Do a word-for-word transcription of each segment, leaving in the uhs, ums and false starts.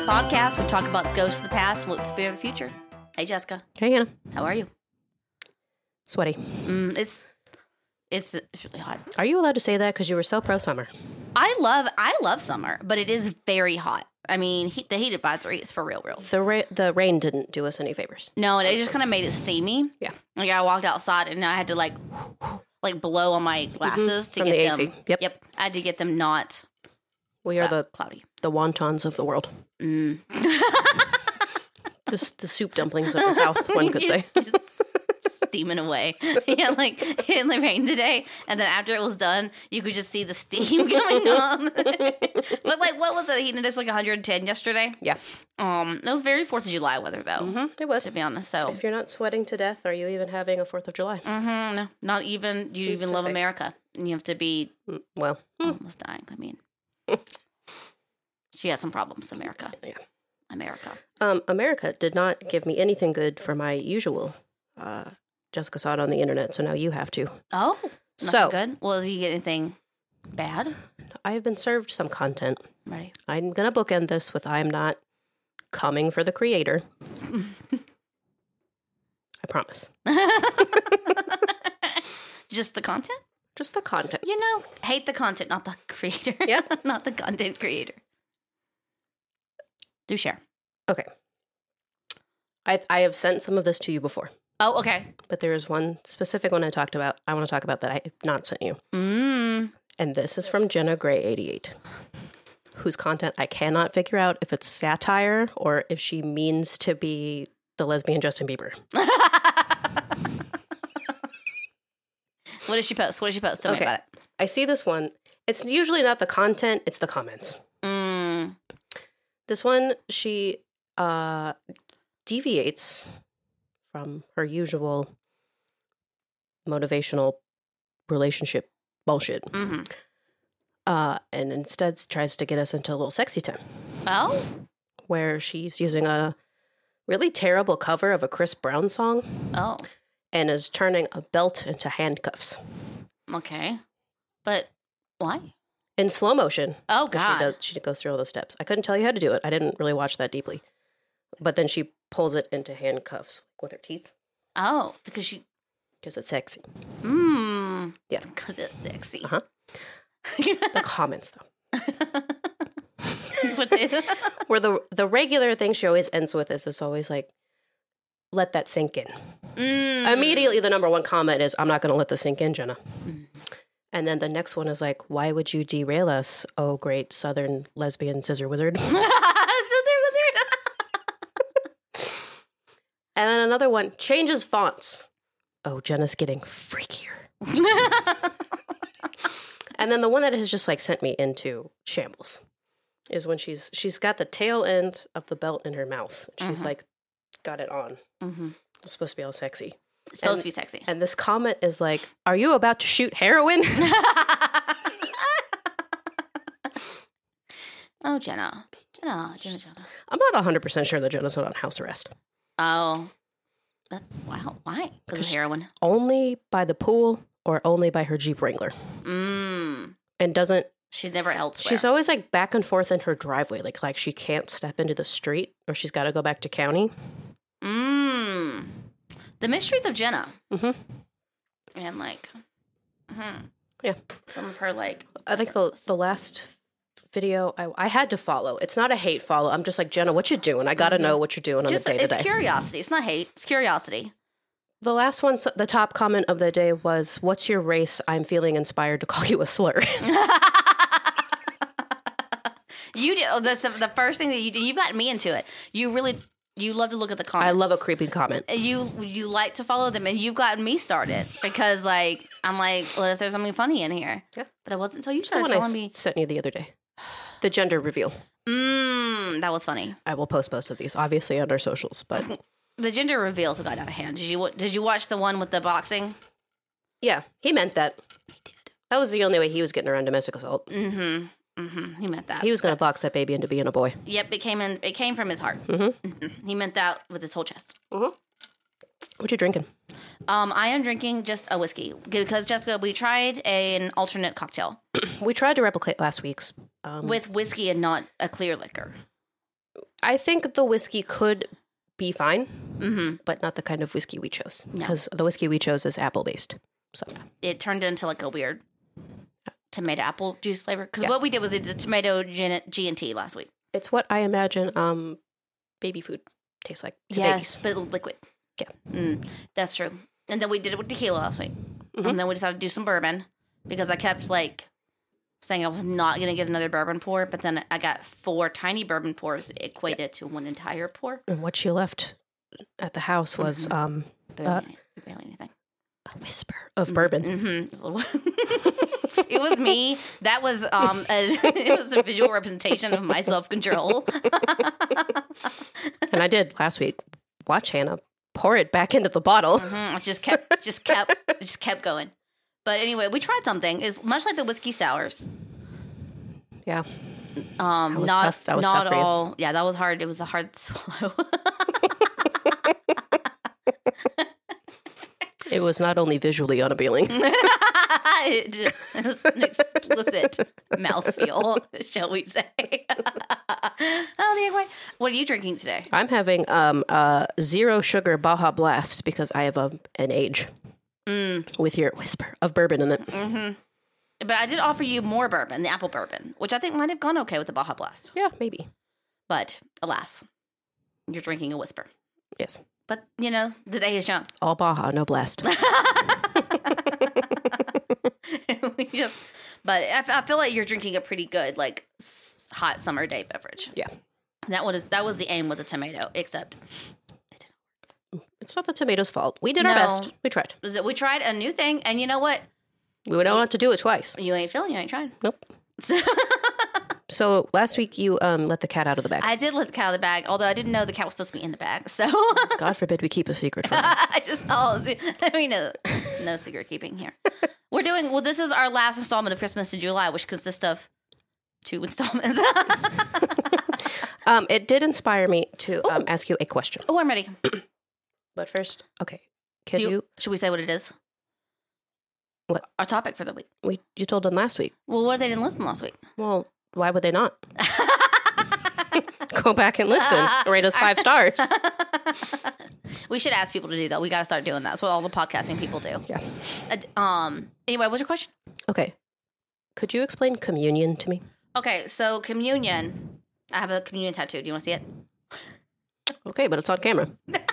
podcast. We talk about ghosts of the past, look at the spirit of the future. Hey, Jessica. Hey, Hannah. How are you? Sweaty. Mm, it's, it's it's really hot. Are you allowed to say that because you were so pro summer? I love I love summer, but it is very hot. I mean, he, the heat advisory is for real, real. The ra- the rain didn't do us any favors. No, and it just kind of made it steamy. Yeah. Like I walked outside and I had to like like blow on my glasses to From get the them. A C. Yep. Yep. I had to get them not We are uh, the cloudy. the wontons of the world. Mm. the, the soup dumplings of the South, one could say. Just, just steaming away. Yeah, like in the rain today, and then after it was done, you could just see the steam coming on. But like, what was the heat index? Like one hundred ten yesterday. Yeah. Um, it was very Fourth of July weather though. Mm-hmm. It was. To be honest, so If you're not sweating to death, are you even having a fourth of July? mm-hmm, no, not even. You Who's even to love say? America, and you have to be Mm, Well, almost dying. I mean, she has some problems. America. Yeah. America. um, America did not give me anything good for my usual. Uh, Jessica saw it on the internet, so now you have to. Oh, So- so good. Well, did you get anything bad? I have been served some content. Ready? I'm going to bookend this with I'm not coming for the creator. I promise. Just the content? Just the content. You know, hate the content, not the creator. Yeah. Not the content creator. Do share. Okay. I I have sent some of this to you before, Oh, okay. but there is one specific one I talked about. I want to talk about that I have not sent you. Mm. And this is from Jenna Gray eighty-eight, whose content I cannot figure out if it's satire or if she means to be the lesbian Justin Bieber. What did she post? What did she post? Tell Okay. me about it. I see this one. It's usually not the content, it's the comments. Mm. This one, she uh, deviates from her usual motivational relationship bullshit. Mm-hmm. Uh, and instead tries to get us into a little sexy time Oh? where she's using a really terrible cover of a Chris Brown song Oh. and is turning a belt into handcuffs Okay. But why? in slow motion. Oh, She, God. does, she goes through all those steps. I couldn't tell you how to do it. I didn't really watch that deeply. But then she pulls it into handcuffs with her teeth Oh, because she... because it's sexy. Mmm. Yeah. Because it's sexy. Uh-huh. The comments, though. But they- Where the the regular thing she always ends with is it's always like, let that sink in. Mm. Immediately, the number one comment is, I'm not going to let this sink in, Jenna. Mm. And then the next one is like, why would you derail us, oh great southern lesbian scissor wizard? Scissor wizard. And then another one, changes fonts. Oh, Jenna's getting freakier. And then the one that has just like sent me into shambles is when she's she's got the tail end of the belt in her mouth. She's Mhm. like got it on. Mm-hmm. It's supposed to be all sexy. It's supposed And- to be sexy. And this comment is like, are you about to shoot heroin? Oh, Jenna. Jenna, Jenna, Jenna. I'm not one hundred percent sure that Jenna's not on house arrest. Oh. That's, wow. Why? Because of Because- heroin. Only by the pool or only by her Jeep Wrangler. Mmm. And doesn't, She's never elsewhere. she's always like back and forth in her driveway. Like, like she can't step into the street or she's got to go back to county. Mmm. The Mysteries of Jenna. Mhm. And like, hmm. Yeah. Some of her like. I think the the last video I, I had to follow. It's not a hate follow. I'm just like, Jenna, what you doing? I got to Mhm. know what you're doing on Just, the day to it's day. curiosity. It's not hate. It's curiosity. The last one, the top comment of the day was, what's your race? I'm feeling inspired to call you a slur. You do. Oh, that's the, the first thing that you do. You got me into it. You really, you love to look at the comments. I love a creepy comment. You you like to follow them, and you've gotten me started because like I'm like, well, if there's something funny in here, Yeah. but it wasn't until you It's the one started I telling me. s- sent you the other day. The gender reveal. Mmm, that was funny. I will post both of these, obviously, on our socials. But The gender reveals have gotten out of hand. Did you did you watch the one with the boxing? yeah, he meant that. He did. That was the only way he was getting around domestic assault. Mm-hmm. Mm-hmm. He meant that. He was going to box that baby into being a boy. Yep, it came in. It came from his heart. Mhm. Mhm. He meant that with his whole chest. What you drinking? Um, I am drinking just a whiskey because Jessica, we tried an alternate cocktail We tried to replicate last week's. Um, with whiskey and not a clear liquor. I think the whiskey could be fine, Mm-hmm. but not the kind of whiskey we chose. No. Because the whiskey we chose is apple-based. So It turned into like a weird tomato apple juice flavor. Because Yeah. what we did was we did tomato gin- G and T last week. it's what I imagine um, baby food tastes like to Yes, babies. but liquid. Yeah. Mm, that's true. And then we did it with tequila last week. Mhm. And then we decided to do some bourbon because I kept like saying I was not going to get another bourbon pour, but then I got four tiny bourbon pours equated to one entire pour. And what she left at the house was Mhm. um, Barely, Uh, any- barely anything. a whisper of bourbon. Mm-hmm. It was me. That was um, a, it was a visual representation of my self control. And I did last week watch Hannah pour it back into the bottle. Mm-hmm. I just kept, just kept, just kept going. But anyway, we tried something. It's much like the whiskey sours. Yeah. Um, That was not tough. That was not tough for you. all. Yeah, that was hard. It was a hard swallow. It was not only visually unappealing. It just- it's an explicit mouthfeel, shall we say? Oh, the egg white. What are you drinking today? I'm having um, a zero sugar Baja Blast because I have a, an age Mm, with your whisper of bourbon in it. hmm But I did offer you more bourbon, the apple bourbon, which I think might have gone okay with the Baja Blast. Yeah, maybe. But alas, you're drinking a whisper. Yes. But you know, the day is young. All Baja, no Blast. We just- but I, f- I feel like you're drinking a pretty good, like s- hot summer day beverage. Yeah. That was that was the aim with the tomato. Except It's not the tomato's fault. We did our No. best. We tried. was it- we tried a new thing, and you know what? We don't have to do it twice. You ain't feeling. You ain't trying. Nope. So last week you um, let the cat out of the bag. I did let the cat out of the bag, although I didn't know the cat was supposed to be in the bag. So God forbid we keep a secret from her. I just oh, I mean, no, no secret keeping here. We're doing well. This is our last installment of Christmas in July, which consists of two installments. Um, it did inspire me to um, ask you a question. Oh, I'm ready. But first, okay. Can Do you, you, should we say what it is? What? Our topic for the week. we you told them last week. Well, what if they didn't listen last week? Well, why would they not? Go back and listen. Rate us five stars. We should ask people to do that. We got to start doing that. That's what all the podcasting people do. Yeah. Uh, um. Anyway, what's your question? Okay. Could you explain communion to me? Okay, so communion. I have a communion tattoo. Do you want to see it? Okay, but it's on camera.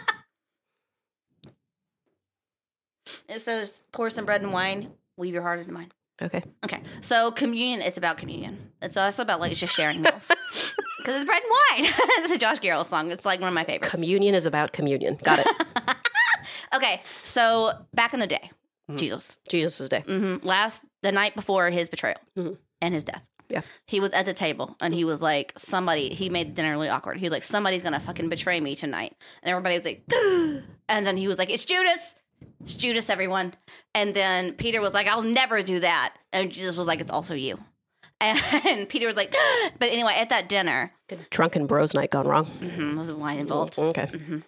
It says, "Pour some bread and wine. Weave your heart into mine." Okay. Okay, so communion. It's about communion. It's also about like just sharing meals because it's bread and wine. It's a Josh Garrel song. It's like one of my favorites. Communion is about communion. Got it. Okay, so back in the day, Jesus, Jesus' day. hmm last the night before his betrayal Mhm. and his death. Yeah. He was at the table and he was like, somebody, he made dinner really awkward. He was like, somebody's gonna fucking betray me tonight. And everybody was like, and then he was like, it's Judas. It's Judas, everyone. And then Peter was like, I'll never do that. And Jesus was like, it's also you. And Peter was like, but anyway, at that dinner, Drunken bros night gone wrong. mhm, was wine involved. Okay. Mhm.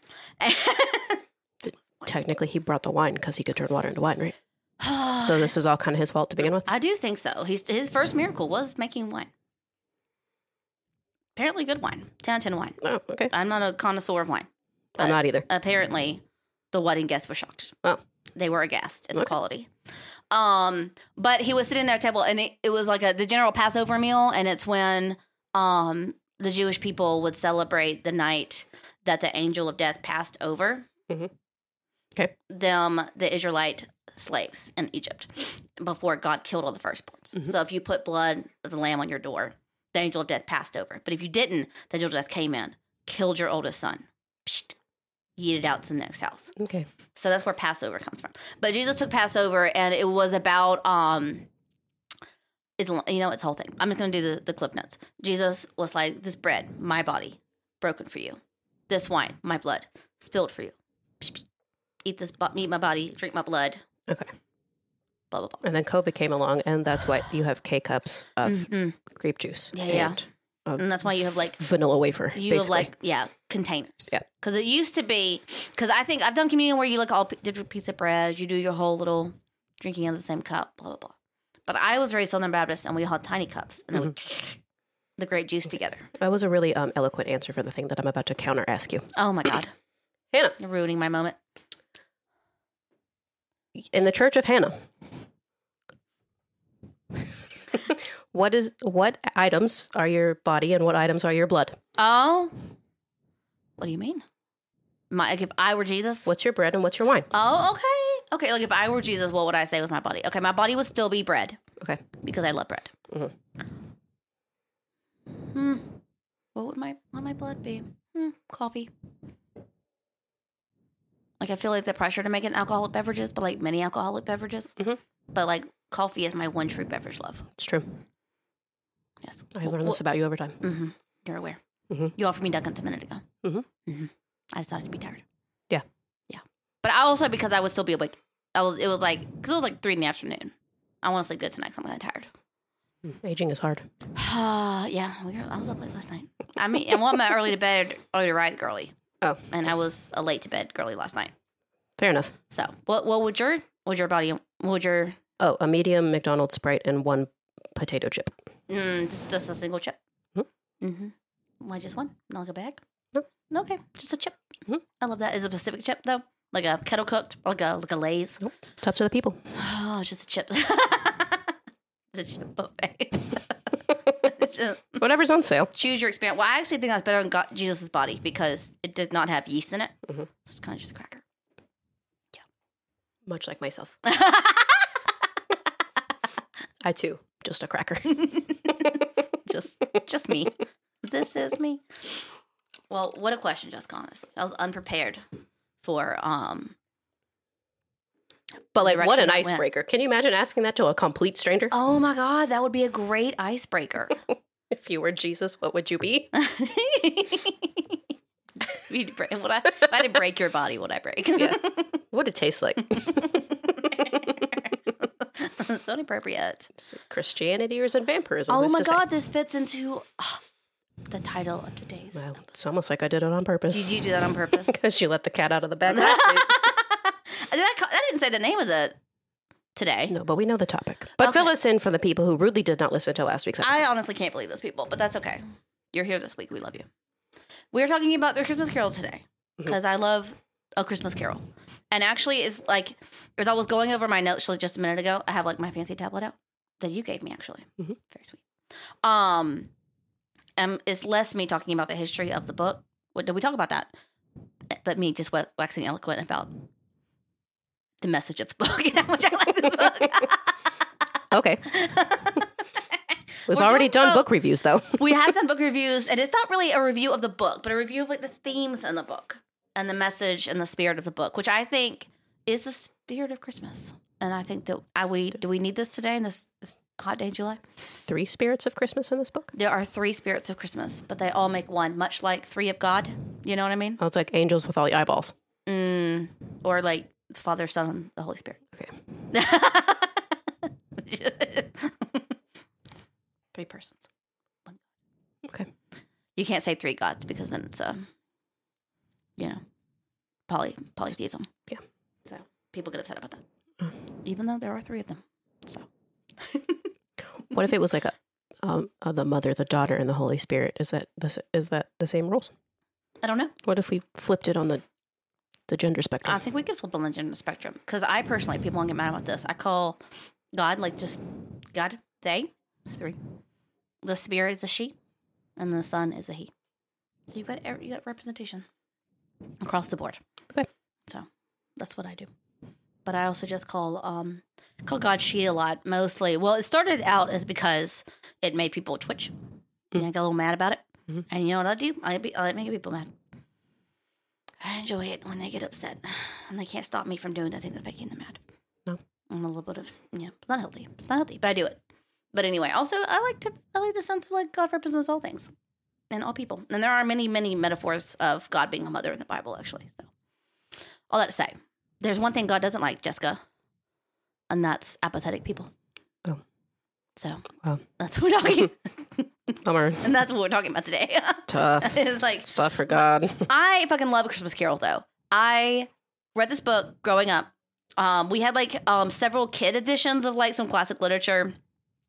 Technically, he brought the wine because he could turn water into wine, right? So this is all kind of his fault to begin with. I do think so. He's, his first miracle was making wine. Apparently good wine. ten out of ten wine. Oh, okay. I'm not a connoisseur of wine. I'm not either. Apparently, the wedding guests were shocked. Oh. They were aghast at the Okay. quality. Um, but he was sitting there at the table, and it, it was like a the general Passover meal, and it's when um the Jewish people would celebrate the night that the angel of death passed over Mhm. Okay. them, the Israelite slaves in Egypt, before God killed all the firstborns. Mhm. So if you put blood of the lamb on your door, the angel of death passed over. But if you didn't, the angel of death came in, killed your oldest son, psht, yeeted out to the next house. Okay. So that's where Passover comes from. But Jesus took Passover, and it was about um, it's you know it's whole thing. I'm just gonna do the the clip notes. Jesus was like, "This bread, my body, broken for you. This wine, my blood, spilled for you. Eat this, bo- eat my body, drink my blood." Okay. Blah blah blah. And then COVID came along, and that's why you have K cups of Mhm. grape juice. Yeah, yeah. and of And that's why you have like vanilla wafer. you basically. have like yeah containers. Yeah. Because it used to be because I think I've done communion where you like all p- different piece of bread, you do your whole little drinking out of the same cup, blah blah blah. But I was raised Southern Baptist, and we all had tiny cups, and then we the grape juice together. That was a really um, eloquent answer for the thing that I'm about to counter ask you. Oh my God. Hannah. You're ruining my moment. In the Church of Hannah, what is what items are your body and what items are your blood? Oh. What do you mean? My, like if I were Jesus? What's your bread and what's your wine? Oh, okay. Okay, like if I were Jesus, what would I say was my body? Okay, my body would still be bread. Okay. Because I love bread. Mm-hmm. Hmm. What would my what would my blood be? Hmm. Coffee. Like I feel like the pressure to make it alcoholic beverages, but like many alcoholic beverages. Mm-hmm. But like coffee is my one true beverage love. It's true. Yes. I learned this about you over time. Mm-hmm. You're aware. Mm-hmm. You offered me Dunkin's a minute ago. Mm-hmm. Mm-hmm. I decided to be tired. Yeah. Yeah. But I also, because I would still be awake, I was, it was like, because it was like three in the afternoon. I want to sleep good tonight because I'm kind of tired. Aging is hard. Yeah. We were, I was up late last night. I mean, and well, I'm an early to bed, early to rise girly. Oh. And I was a late to bed girly last night. Fair enough. So, what what would your, what would your body, what would your... Oh, a medium McDonald's Sprite and one potato chip. Mm, just, just a single chip? Mm-hmm. Mm-hmm. Why just one? Not like a bag? No. Okay, just a chip. Mm-hmm. I love that. Is it a Pacific chip, though? Like a kettle cooked? Like a, like a Lay's? Nope. It's up to the people. Oh, it's just a chip. It's a chip buffet. It's just, Whatever's on sale. choose your experience. Well, I actually think that's better than God, Jesus' body because it does not have yeast in it. Mm-hmm. So it's kind of just a cracker. Much like myself. I too, just a cracker. just, just me. This is me. Well, what a question, Jessica, honestly. I was unprepared for, um... But like, what an direction that went. icebreaker. Can you imagine asking that to a complete stranger? Oh my God, that would be a great icebreaker. If you were Jesus, what would you be? You'd break- would I, if I had to break your body, would I break? Yeah. What would it taste like? So inappropriate. Is it Christianity or is it vampirism? Oh Who's my to say? God, this fits into oh, the title of today's Wow, episode. it's almost like I did it on purpose. Did you do that on purpose? Because you let the cat out of the bag last week. Did I, call, I didn't say the name of the today. No, but we know the topic. But Okay. fill us in for the people who rudely did not listen to last week's episode. I honestly can't believe those people, but that's okay. You're here this week. We love you. We're talking about the Christmas Carol today because I love A Christmas Carol. And actually, it's like, as I was going over my notes like just a minute ago, I have like my fancy tablet out that you gave me, actually. Mm-hmm. Very sweet. Um, and it's less me talking about the history of the book. What, did we talk about that? But me just wax- waxing eloquent about the message of the book and how much I like this book. Okay. We've We're already doing done both. book reviews, though. We have done book reviews, and it's not really a review of the book, but a review of like the themes in the book and the message and the spirit of the book, which I think is the spirit of Christmas. And I think that I we do we need this today in this, this hot day in July? Three spirits of Christmas in this book? There are three spirits of Christmas, but they all make one, much like three of God. You know what I mean? Oh, it's like angels with all the eyeballs. Mm, or like the Father, Son, and the Holy Spirit. Okay. Three persons. One. Okay. You can't say three gods because then it's, uh, you know, poly polytheism. Yeah. So people get upset about that, Mm. even though there are three of them. So What if it was like a, um, uh, the Mother, the Daughter, and the Holy Spirit? Is that the, is that the same rules? I don't know. What if we flipped it on the the gender spectrum? I think we could flip on the gender spectrum because I personally, people won't get mad about this. I call God like just God. They it's three. The Spirit is a she, and the Son is a he. So you got every- you got representation across the board. Okay. So that's what I do. But I also just call um call God she a lot mostly. Well, it started out as because it made people twitch. And I got a little mad about it. Mhm. And you know what I do? I be I make people mad. I enjoy it when they get upset, and they can't stop me from doing the thing that's making them mad. No. I'm a little bit of yeah, it's not healthy. It's not healthy, but I do it. But anyway, also I like to I like the sense of like God represents all things and all people, and there are many many metaphors of God being a mother in the Bible, actually. So all that to say, there's one thing God doesn't like, Jessica, and that's apathetic people. Oh. So Wow. that's what we're talking, Bummer. and that's what we're talking about today. Tough. It's like Stuff for God. I fucking love A Christmas Carol, though. I read this book growing up. Um, we had like um, several kid editions of like some classic literature.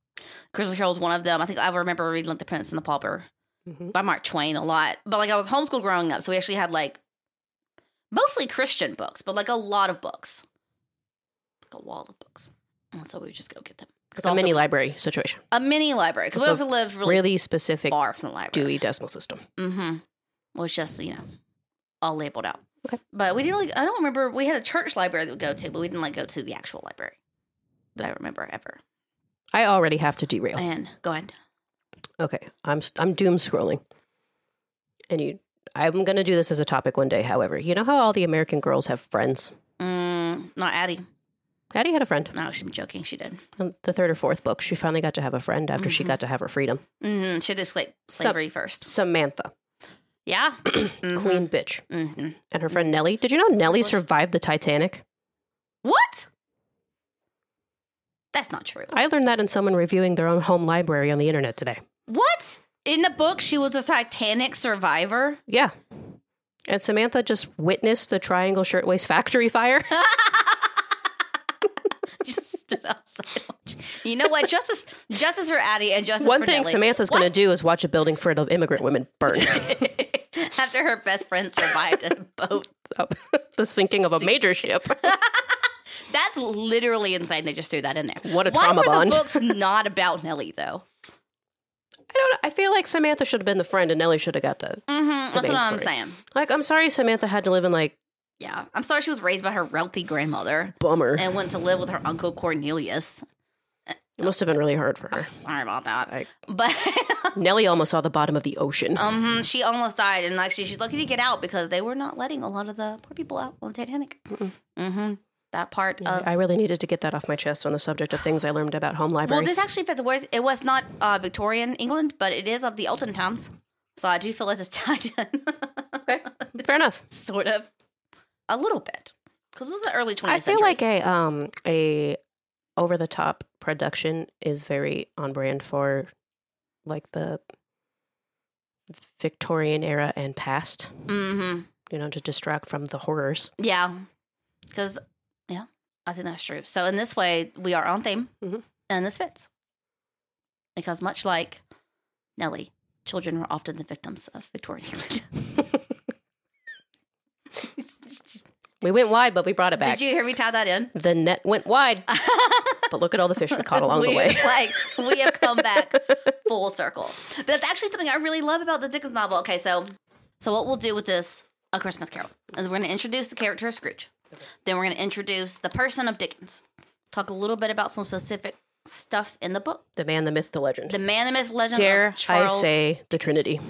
Christmas Carol was one of them. I think I remember reading like The Prince and the Pauper Mhm. by Mark Twain a lot. But like I was homeschooled growing up, so we actually had like mostly Christian books, but like a lot of books, like a wall of books. And so we would just go get them. It's a mini library situation. A mini library because we With a also live really, Really specific far from the library. Dewey Decimal System. Mm-hmm. Well, it's just you know all labeled out. Okay. But we didn't really. I don't remember. We had a church library that we go to, but we didn't like go to the actual library that I remember ever. I already have to derail. And go ahead. Okay, I'm I'm doom scrolling, and you. I'm gonna do this as a topic one day. However, you know how all the American girls have friends. Mm, not Addie. Addie had a friend. No, she's joking. She did. In the third or fourth book, she finally got to have a friend after she Mhm. got to have her freedom. Mm-hmm. She did sla- slavery first. Samantha, Yeah. Mhm. queen bitch, Mhm. and her friend Nellie. Did you know Nellie survived the Titanic? What? That's not true. I learned that in someone reviewing their own home library on the internet today. What? In the book, she was a Titanic survivor? Yeah. And Samantha just witnessed the Triangle Shirtwaist Factory fire. Just stood outside. You know what? Justice justice for Addie and justice One for thing Nellie. Samantha's going to do is watch a building full of immigrant women burn. After her best friend survived a boat. The sinking of a major ship. That's literally insane. They just threw that in there. What a Why trauma were bond. the books not about Nellie, though? I don't know. I feel like Samantha should have been the friend and Nellie should have got the. Mm-hmm. That's main what I'm story. saying. Like, I'm sorry Samantha had to live in, like, Yeah. I'm sorry she was raised by her wealthy grandmother bummer. and went to live with her uncle Cornelius. It must have been really hard for her. Sorry about that. Like, But Nellie almost saw the bottom of the ocean. um, she almost died. And actually, she's lucky to get out because they were not letting a lot of the poor people out on the Titanic. Mm-mm. Mm-hmm. That part Yeah, of... I really needed to get that off my chest on the subject of things I learned about home Well, libraries. this actually fits. Whereas it was not uh, Victorian England, but it is of the olden times. So I do feel like it's tied in. Okay. Fair enough. Sort of. A little bit. Because it was the early twentieth I feel century. like a um a over the top production is very on brand for like the Victorian era and past. Mm-hmm. You know, to distract from the horrors. Yeah. Because, yeah, I think that's true. So in this way, we are on theme. Mhm. And this fits. Because much like Nellie, children were often the victims of Victorian England. We went wide, but we brought it back. Did you hear me tie that in? The net went wide, but look at all the fish we caught along the We- way. Like, we have come back full circle. But that's actually something I really love about the Dickens novel. Okay, so so what we'll do with this A Christmas Carol is we're going to introduce the character of Scrooge. Then we're going to introduce the person of Dickens. Talk a little bit about some specific stuff in the book. The man, the myth, the legend. The man, the myth, legend Dare of Charles. I say the Trinity?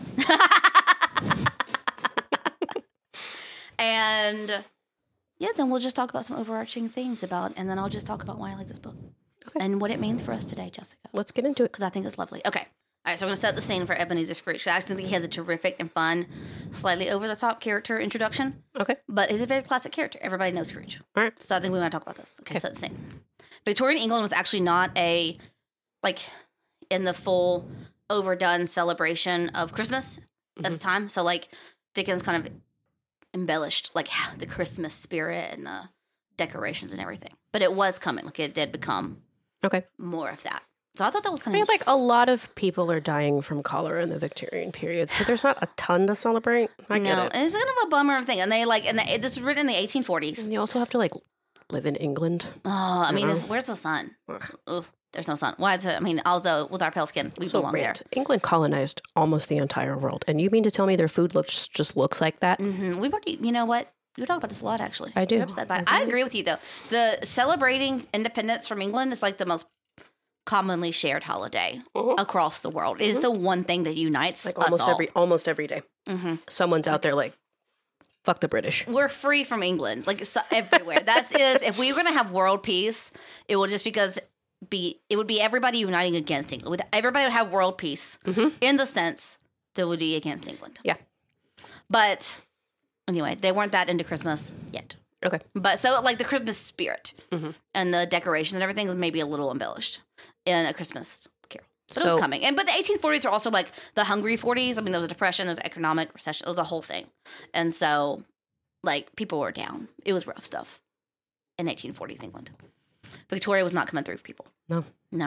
And yeah, then we'll just talk about some overarching themes about, and then I'll just talk about why I like this book. Okay. And what it means for us today, Jessica. Let's get into it. Because I think it's lovely. Okay. All right, so we're going to set the scene for Ebenezer Scrooge. I actually think he has a terrific and fun, slightly over-the-top character introduction, Okay. but he's a very classic character. Everybody knows Scrooge. All right. So I think we want to talk about this. Okay, Okay. set the scene. Victorian England was actually not a, like, in the full overdone celebration of Christmas at the time. So, like, Dickens kind of embellished, like, the Christmas spirit and the decorations and everything. But it was coming. Like, it did become Okay. more of that. So I thought that was I kind mean, of like a lot of people are dying from cholera in the Victorian period, so there's not a ton to celebrate. I no, get it. and it's kind of a bummer thing. And they like, and it, this was written in the eighteen forties. And you also have to like live in England. Oh, I mean, Mhm. this, where's the sun? Ugh. Ugh, there's no sun. Why is it? I mean, although with our pale skin, we So belong there. rant. England colonized almost the entire world, and you mean to tell me their food looks just looks like that? hmm We've already, you know what? We talk about this a lot, actually. I do. You're upset by it. I I do. agree with you, though. The celebrating independence from England is like the most commonly shared holiday Mhm. across the world. It is the one thing that unites Like us almost all. every almost every day, hmm someone's out there like, fuck the British. We're free from England, like so, everywhere. That's is if we were gonna have world peace, it would just because be it would be everybody uniting against England. Would everybody would have world peace Mhm. in the sense that would be against England. Yeah. But anyway, they weren't that into Christmas yet. Okay. But so like the Christmas spirit Mhm. and the decorations and everything was maybe a little embellished in A Christmas Carol. But it So- was coming. And but the eighteen forties are also like the hungry forties. I mean, there was a depression, there was economic recession, it was a whole thing. And so like people were down. It was rough stuff in eighteen forties England. Victoria was not coming through for people. No. No.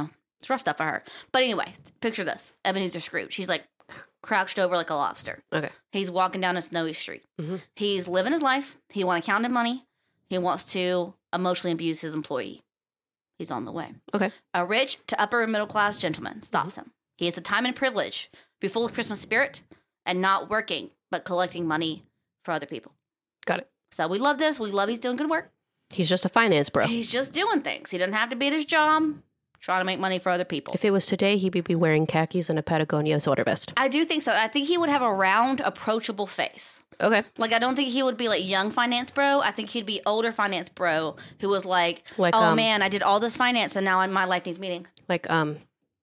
It's rough stuff for her. But anyway, picture this. Ebenezer Scrooge. He's like crouched over like a lobster. Okay. He's walking down a snowy street. Mm-hmm. He's living his life. He wants to count his money. He wants to emotionally abuse his employee. He's on the way. Okay. A rich to upper middle class gentleman stops mm-hmm. him. He has the time and privilege to be full of Christmas spirit and not working, but collecting money for other people. Got it. So we love this. We love he's doing good work. He's just a finance bro. He's just doing things. He doesn't have to be at his job trying to make money for other people. If it was today, he would be wearing khakis and a Patagonia sweater vest. I do think so. I think he would have a round, approachable face. Okay. Like, I don't think he would be like young finance bro. I think he'd be older finance bro who was like, like oh um, man, I did all this finance and now my life needs meaning. Like, um,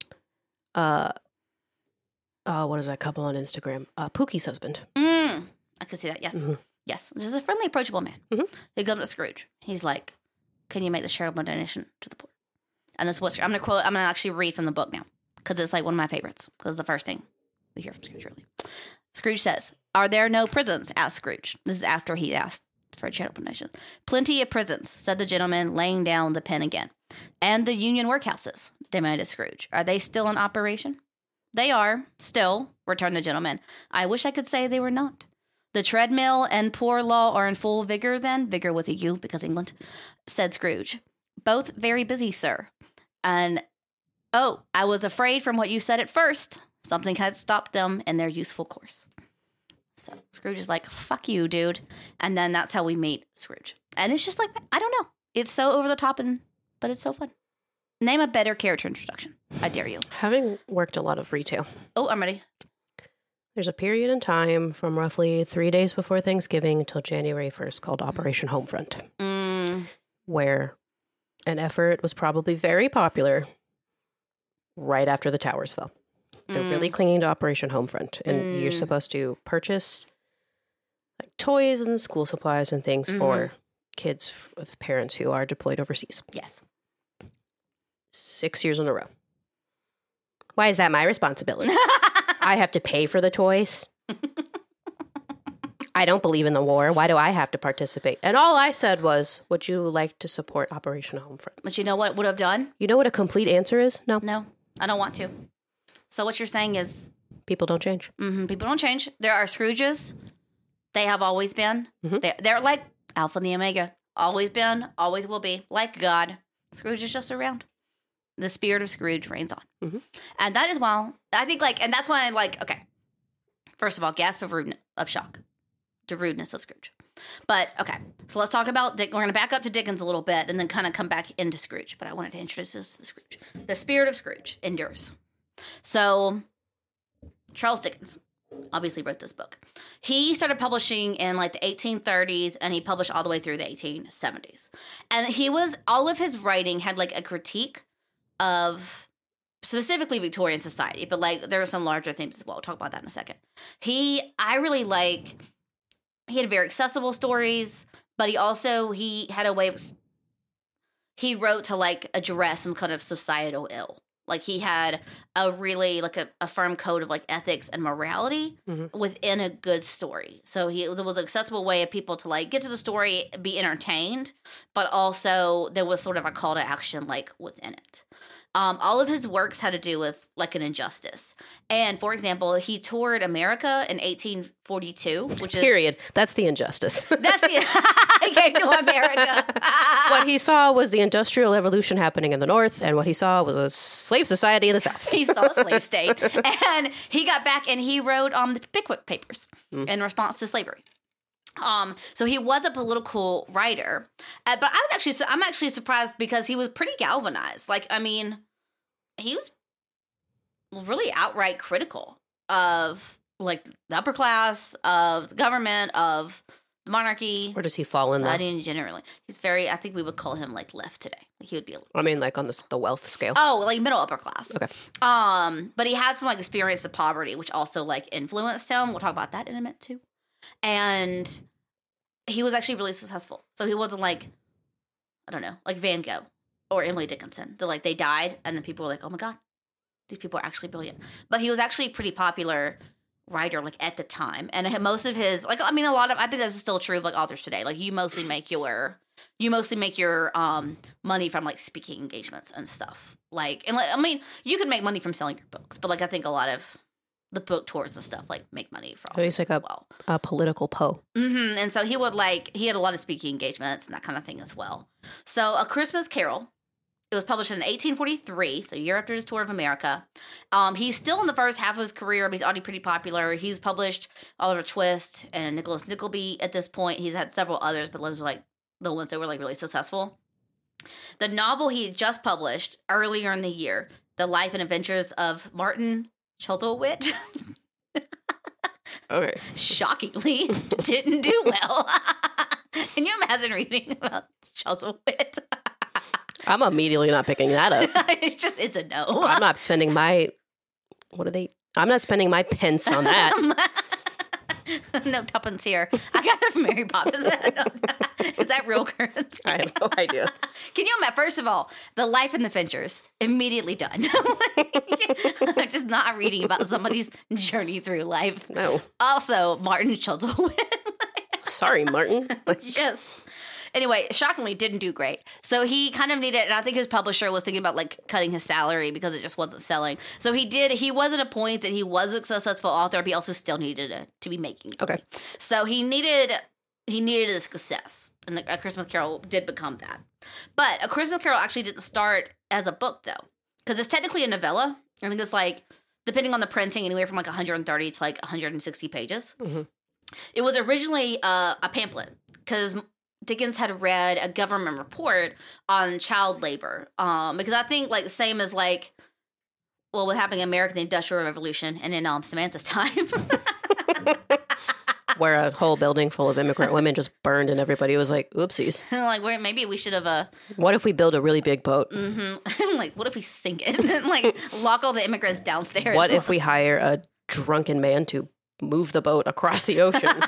uh, uh, what is that couple on Instagram? Uh, Pookie's husband. Mm, I could see that. Yes. Mm-hmm. Yes. This is a friendly, approachable man. Mm-hmm. He comes to Scrooge. He's like, can you make this charitable donation to the poor? And this is what I'm going to quote. I'm going to actually read from the book now because it's like one of my favorites because it's the first thing we hear from Scrooge, really. Scrooge says, are there no prisons? Asked Scrooge. This is after he asked for a charitable donation. Plenty of prisons, said the gentleman, laying down the pen again. And the union workhouses, demanded Scrooge. Are they still in operation? They are, still, returned the gentleman. I wish I could say they were not. The treadmill and poor law are in full vigor then, vigor with a U because England, said Scrooge. Both very busy, sir. And, oh, I was afraid from what you said at first. Something had stopped them in their useful course. So Scrooge is like, fuck you, dude. And then that's how we meet Scrooge. And it's just like, I don't know. It's so over the top, and but it's so fun. Name a better character introduction. I dare you. Having worked a lot of retail. Oh, I'm ready. There's a period in time from roughly three days before Thanksgiving until January first called Operation Homefront, Mm. where an effort was probably very popular right after the towers fell. They're Mm. really clinging to Operation Homefront, and Mm. you're supposed to purchase like toys and school supplies and things Mhm. for kids f- with parents who are deployed overseas. Yes. Six years in a row. Why is that my responsibility? I have to pay for the toys. I don't believe in the war. Why do I have to participate? And all I said was, would you like to support Operation Homefront? But you know what would have done? You know what a complete answer is? No. No, I don't want to. So what you're saying is People don't change. mm-hmm, people don't change. There are Scrooges. They have always been. Mhm. They, they're like Alpha and the Omega. Always been, always will be. Like God. Scrooge is just around. The spirit of Scrooge reigns on. Mhm. And that is why, I think, like, and that's why I like, okay. First of all, gasp of rudeness, of shock. The rudeness of Scrooge. But, okay. So let's talk about Dick. We're going to back up to Dickens a little bit and then kind of come back into Scrooge. But I wanted to introduce this to Scrooge. The spirit of Scrooge endures. So, Charles Dickens obviously wrote this book. He started publishing in like the eighteen thirties and he published all the way through the eighteen seventies. And he was, all of his writing had like a critique of specifically Victorian society, but like there are some larger themes as well. We'll talk about that in a second. He, I really like, he had very accessible stories, but he also, he had a way of, he wrote to like address some kind of societal ill. Like he had a really like a, a firm code of like ethics and morality Mhm. within a good story. So he there was an accessible way of people to like get to the story, be entertained, but also there was sort of a call to action like within it. Um, all of his works had to do with like an injustice. And for example, he toured America in eighteen forty-two, which is Period. That's the injustice. that's the he came to America. What he saw was the Industrial Revolution happening in the North, and what he saw was a slave society in the South. He saw a slave state, and he got back and he wrote um the Pickwick Papers Mm. in response to slavery. Um, so he was a political writer, uh, but I was actually su- I'm actually surprised because he was pretty galvanized. Like, I mean, he was really outright critical of like the upper class, of the government, of the monarchy. Where does he fall in that? society generally. He's very. I think we would call him like left today. He would be a I mean, like on the, the wealth scale. Oh, like middle upper class. Okay. Um, but he had some like experience of poverty, which also like influenced him. We'll talk about that in a minute too. And he was actually really successful. So he wasn't like, I don't know, like Van Gogh or Emily Dickinson. They're like they died, and then people were like, oh my god, these people are actually brilliant. But he was actually a pretty popular writer like at the time, and most of his like I mean a lot of I think that's still true of like authors today. Like you mostly make your you mostly make your um, money from like speaking engagements and stuff. Like, and like, I mean, you can make money from selling your books, but like I think a lot of the book tours and stuff like make money for So he's authors like as a, well. a political Poe. hmm And so he would like he had a lot of speaking engagements and that kind of thing as well. So A Christmas Carol. It was published in eighteen forty-three, so a year after his tour of America. Um, he's still in the first half of his career, but he's already pretty popular. He's published Oliver Twist and Nicholas Nickleby at this point. He's had several others, but those were like the ones that were like really successful. The novel he had just published earlier in the year, The Life and Adventures of Martin Chuzzlewit, Okay. shockingly didn't do well. Can you imagine reading about Chuzzlewit? I'm immediately not picking that up. It's just, it's a no. I'm not spending my, what are they? I'm not spending my pence on that. No tuppence here. I got it from Mary Poppins. Is that real currency? I have no idea. Can you imagine? First of all, The Life and the Adventures, immediately done. I'm just not reading about somebody's journey through life. No. Also, Martin Chuzzlewit. Sorry, Martin. Yes. Anyway, shockingly, didn't do great. So he kind of needed, and I think his publisher was thinking about like cutting his salary because it just wasn't selling. So he did, he was at a point that he was a successful author, but he also still needed to, to be making money. Okay. So he needed, he needed a success. And the, A Christmas Carol did become that. But A Christmas Carol actually didn't start as a book, though. Because it's technically a novella. I think it's like, depending on the printing, anywhere from like one hundred thirty to like one hundred sixty pages. Mm-hmm. It was originally uh, a pamphlet. Because Dickens had read a government report on child labor. Um, because I think, like, the same as, like, well, what happened in America, the Industrial Revolution, and in um, Samantha's time. Where a whole building full of immigrant women just burned and everybody was like, oopsies. Like, where maybe we should have, uh, What if we build a really big boat? mm-hmm. Like, what if we sink it? And like, lock all the immigrants downstairs? What if we hire a drunken man to move the boat across the ocean?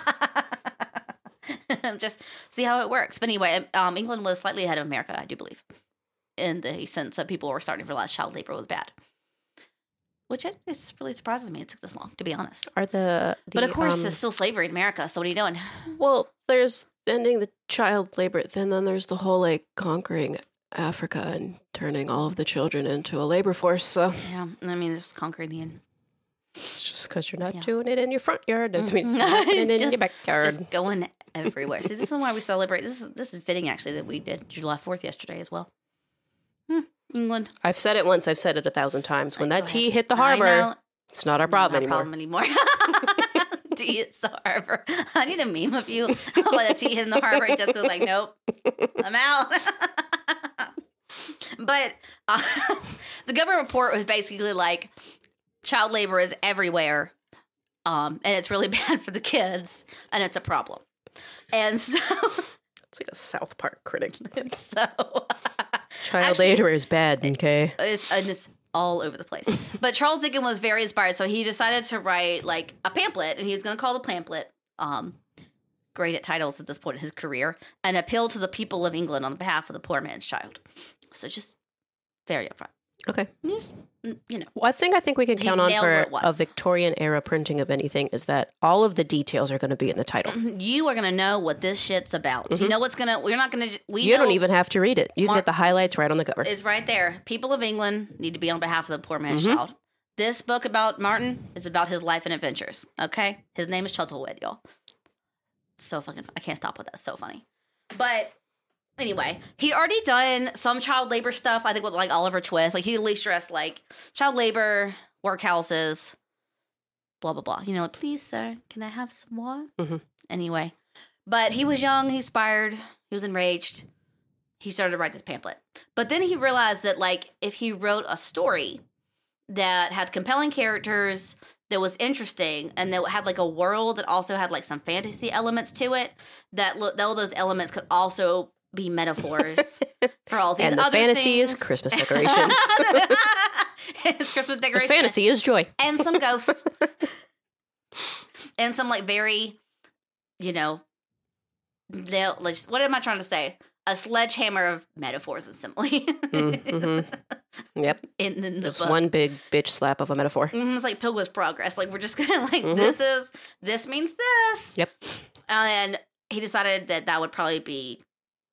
Just see how it works. But anyway, um, England was slightly ahead of America, I do believe, in the sense that people were starting to realize child labor was bad. Which it, it just really surprises me it took this long, to be honest. Are the, the but of course, um, it's still slavery in America. So what are you doing? well, there's ending the child labor, then then there's the whole like conquering Africa and turning all of the children into a labor force. So Yeah, I mean, this is conquering the end. it's just because you're not Yeah. doing it in your front yard doesn't mean it's happening in Just- your backyard. Just going everywhere. See, this is why we celebrate. This is this is fitting, actually, that we did July fourth yesterday as well. Hmm, England. I've said it once. I've said it a thousand times. When Go that ahead. tea hit the I harbor, know. it's not our problem Not our anymore. problem anymore. Tea hits the harbor. I need a meme of you while the tea hitting the harbor. It just goes like, nope, I'm out. But uh, the government report was basically like, child labor is everywhere, um, and it's really bad for the kids, and it's a problem. And so, It's like a South Park critic. so Child Actually- labor is bad, okay? it's, and it's all over the place. But Charles Dickens was very inspired, so he decided to write like a pamphlet, and he was going to call the pamphlet, um, great at titles at this point in his career, an appeal to the people of England on behalf of the poor man's child. So just very upfront. Okay. Just, you know. One thing I think we can He count on nailed for what it was. a Victorian era printing of anything is that all of the details are going to be in the title. You are gonna know what this shit's about. You know what's gonna. We're not gonna. We You know don't even have to read it. You can Mar- get the highlights right on the cover. It's right there. People of England need to be on behalf of the poor man's child. This book about Martin is about his life and adventures. Okay, his name is Chuzzlewit, y'all. So fucking. I can't stop with that. It's so funny. But anyway, he'd already done some child labor stuff. I think with like Oliver Twist. Like he at least stressed like child labor, workhouses, blah blah blah. You know, like, please, sir, can I have some more? Mhm. Anyway, but he was young. He inspired. He was enraged. He started to write this pamphlet. But then he realized that like if he wrote a story that had compelling characters, that was interesting, and that had like a world that also had like some fantasy elements to it, that lo- all those elements could also be metaphors for all these and the other fantasy things. is Christmas decorations. It's Christmas The decorations. fantasy is joy. And some ghosts. And some like very, you know, they'll, like, what am I trying to say? A sledgehammer of metaphors and simile. Mm-hmm. Yep. in, in the Just book. one big bitch slap of a metaphor. Mhm, it's like Pilgrim's Progress. Like we're just gonna like Mhm. this is this means this. Yep. And he decided that that would probably be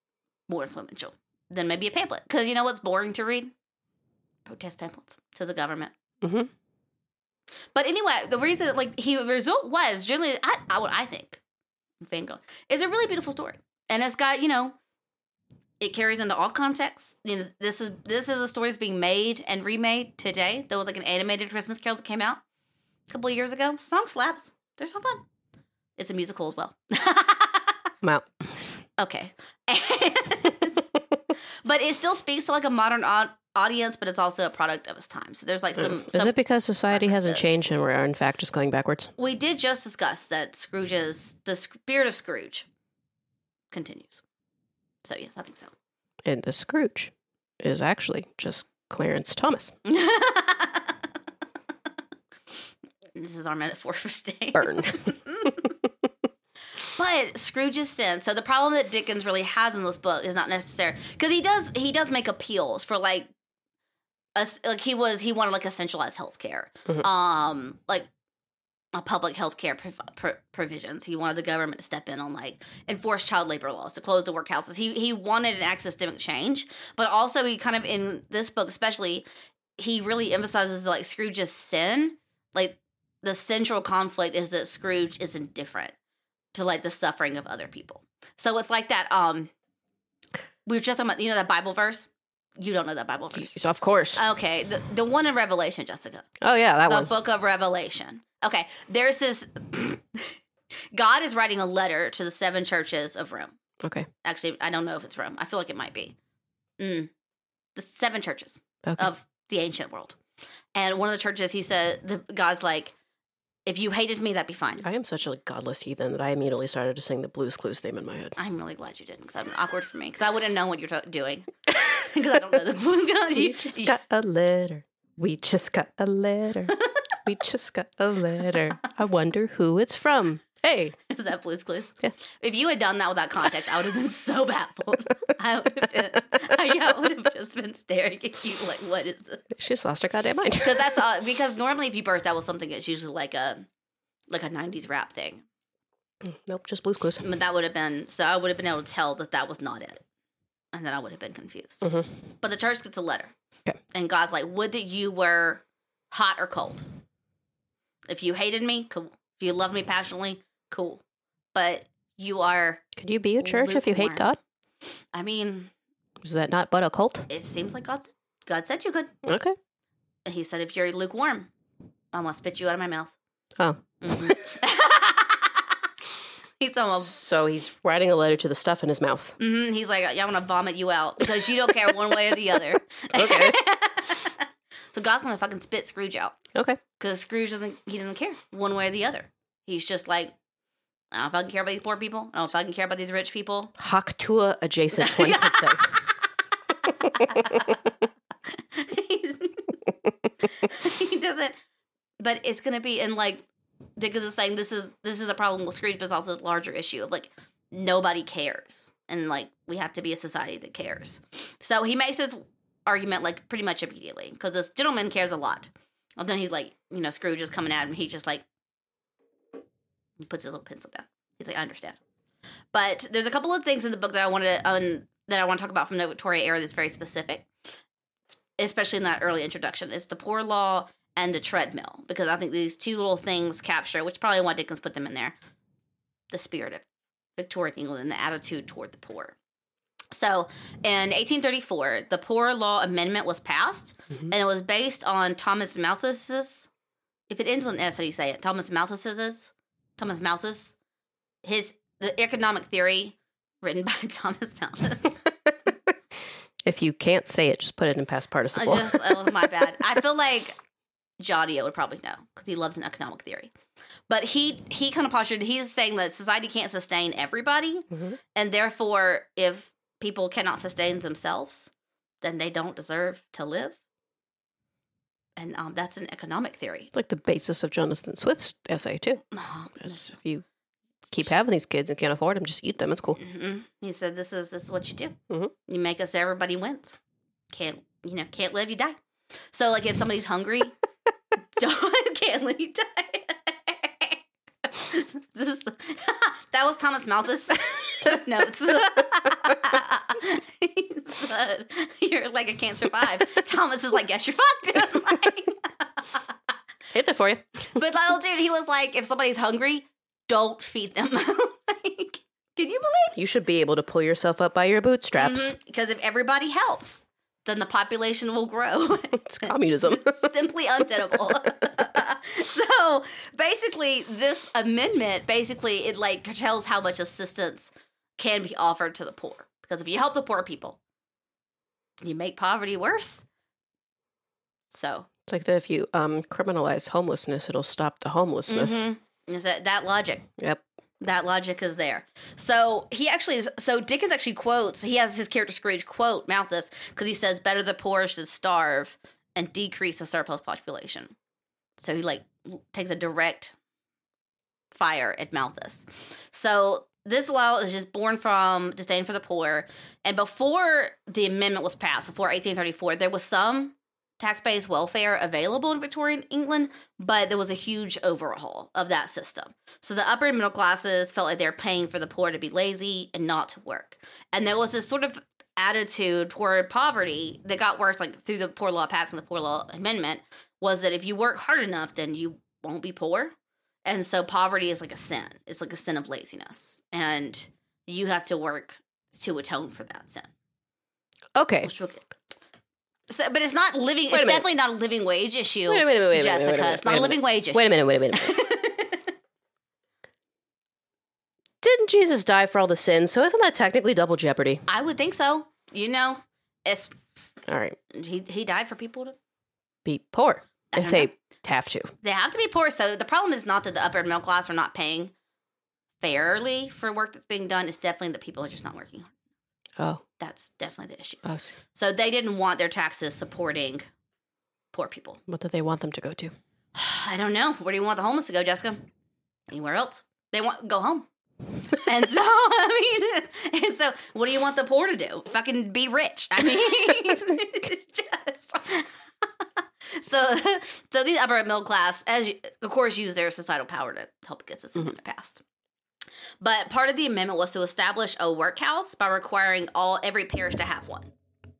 more influential than maybe a pamphlet. Because you know what's boring to read? Protest pamphlets to the government. Mm-hmm. But anyway, the reason, like, he the result was generally, I, I what I think, Van Gogh, is a really beautiful story, and it's got, you know, it carries into all contexts. You know, this is this is a story that's being made and remade today. There was like an animated Christmas Carol that came out a couple of years ago. Song slaps. They're so fun. It's a musical as well. I'm out. Okay. But it still speaks to like a modern au- audience, but it's also a product of its time. So there's like some. Is some it because society hasn't references. changed and we're in fact just going backwards? We did just discuss that Scrooge's, the spirit of Scrooge continues. So yes, I think so. And the Scrooge is actually just Clarence Thomas. This is our metaphor for staying. Burn. But Scrooge's sin. So the problem that Dickens really has in this book is not necessary, because he does he does make appeals for like, a, like he was he wanted like a centralized health care, Mhm. um, like a public health care prov- pro- provisions. He wanted the government to step in on like enforce child labor laws, to close the workhouses. He he wanted an act systemic change, but also he kind of in this book especially he really emphasizes like Scrooge's sin. Like the central conflict is that Scrooge is indifferent to like the suffering of other people. So it's like that. Um, we were just talking about, you know, that Bible verse. You don't know that Bible verse, Of course. okay? The the one in Revelation, Jessica, Oh, yeah, that the one. book of Revelation. Okay, there's this. God is writing a letter to the seven churches of Rome. Okay. Actually, I don't know if it's Rome. I feel like it might be. Mm. The seven churches Okay. of the ancient world, and one of the churches, he said, the God's like, if you hated me, that'd be fine. I am such a godless heathen that I immediately started to sing the Blues Clues theme in my head. I'm really glad you didn't, because that's awkward for me, because I wouldn't know what you're t- doing. Because I don't know the you, We just you- got a letter. We just got a letter. We just got a letter. I wonder who it's from. Hey. Is that Blue's Clues? Yeah. If you had done that without context, I would have been so baffled. I would have been, yeah, I would have just been staring at you like, what is this? She just lost her goddamn mind. Because that's uh, because normally if you birth that was something that's usually like a like a nineties rap thing. Nope, just Blues Clues. But that would have been, so I would have been able to tell that that was not it. And then I would have been confused. Mhm. But the church gets a letter. Okay. And God's like, would that you were hot or cold. If you hated me, cool. If you loved me passionately, cool. But you are, Could you be a church if you hate lukewarm. God? I mean, Is that not but a cult? it seems like God, God said you could. Okay. And he said, if you're lukewarm, I'm going to spit you out of my mouth. Oh. Mhm. He's almost, So he's writing a letter to the stuff in his mouth. mm-hmm, he's like, yeah, I'm going to vomit you out because you don't care one way or the other. Okay. So God's going to fucking spit Scrooge out. Okay. Because Scrooge doesn't, he doesn't care one way or the other. He's just like, I don't fucking care about these poor people. I don't fucking care about these rich people. Hoc tua adjacent, one could say. He's- he doesn't, but it's going to be in like, Dickens is saying this is, this is a problem with Scrooge, but it's also a larger issue of like, nobody cares. And like, we have to be a society that cares. So he makes his argument like pretty much immediately because this gentleman cares a lot. And then he's like, you know, Scrooge is coming at him. He's just like, he puts his little pencil down. He's like, I understand. But there's a couple of things in the book that I wanted to, um, that I want to talk about from the Victoria era that's very specific, especially in that early introduction. It's the poor law and the treadmill, because I think these two little things capture, which probably why Dickens put them in there, the spirit of Victorian England and the attitude toward the poor. So in eighteen thirty-four, the Poor Law Amendment was passed, Mhm. and it was based on Thomas Malthus's, if it ends with an S, how do you say it? Thomas Malthus's? Thomas Malthus? His, the economic theory written by Thomas Malthus. If you can't say it, just put it in past I participle. just, that was my bad. I feel like Jaudio would probably know, because he loves an economic theory. But he, he kind of postured, he's saying that society can't sustain everybody, Mhm. and therefore, if people cannot sustain themselves, then they don't deserve to live. And um, that's an economic theory. It's like the basis of Jonathan Swift's essay, too. Oh, Is if you keep having these kids and can't afford them, just eat them. It's cool. mhm. He said, "This is this is what you do. Mhm. You make us so everybody wins. Can't you know? Can't live, you die. So like, if somebody's hungry, don't can't live, you die." This is, that was Thomas Malthus. Cliff Notes. He said, you're like, I can't survive. Thomas is like, yes, you're fucked. Like, Hit that for you. but little dude, he was like, if somebody's hungry, don't feed them. Like, can you believe? You should be able to pull yourself up by your bootstraps. Because if everybody helps, then the population will grow. It's communism. Simply untenable. So basically, this amendment, basically, it like tells how much assistance can be offered to the poor. Because if you help the poor people, you make poverty worse. So It's like that if you um, criminalize homelessness, it'll stop the homelessness. mm-hmm. Is that that logic? Yep. That logic is there. So he actually is, so Dickens actually quotes, he has his character Scrooge quote Malthus because he says, better the poor should starve and decrease the surplus population. So he like takes a direct fire at Malthus. So this law is just born from disdain for the poor. And before the amendment was passed, before eighteen thirty-four, there was some tax-based welfare available in Victorian England, but there was a huge overhaul of that system. So the upper and middle classes felt like they were paying for the poor to be lazy and not to work. And there was this sort of attitude toward poverty that got worse, like through the Poor Law passing the Poor Law Amendment, was that if you work hard enough, then you won't be poor. And so poverty is like a sin. It's like a sin of laziness. And you have to work to atone for that sin. Okay. Which we'll get. So, but it's not living. Wait It's definitely not a living wage issue. Wait a minute, wait a minute, Jessica. wait a minute, It's not wait a a living wage issue. Wait a minute, wait a minute, wait a minute. Didn't Jesus die for all the sins? So isn't that technically double jeopardy? I would think so. You know, it's All right. he he died for people to Be poor I if don't they know. have to. they have to be poor. So the problem is not that the upper middle class are not paying fairly for work that's being done. It's definitely that people are just not working hard. Oh. That's definitely the issue. I see. So they didn't want their taxes supporting poor people. What do they want them to go to? I don't know. Where do you want the homeless to go, Jessica? Anywhere else? They want go home. And so, I mean, and so what do you want the poor to do? Fucking be rich. I mean, it's just... so, so these upper middle class, as you, of course, use their societal power to help get this amendment mm-hmm. passed. But part of the amendment was to establish a workhouse by requiring all every parish to have one.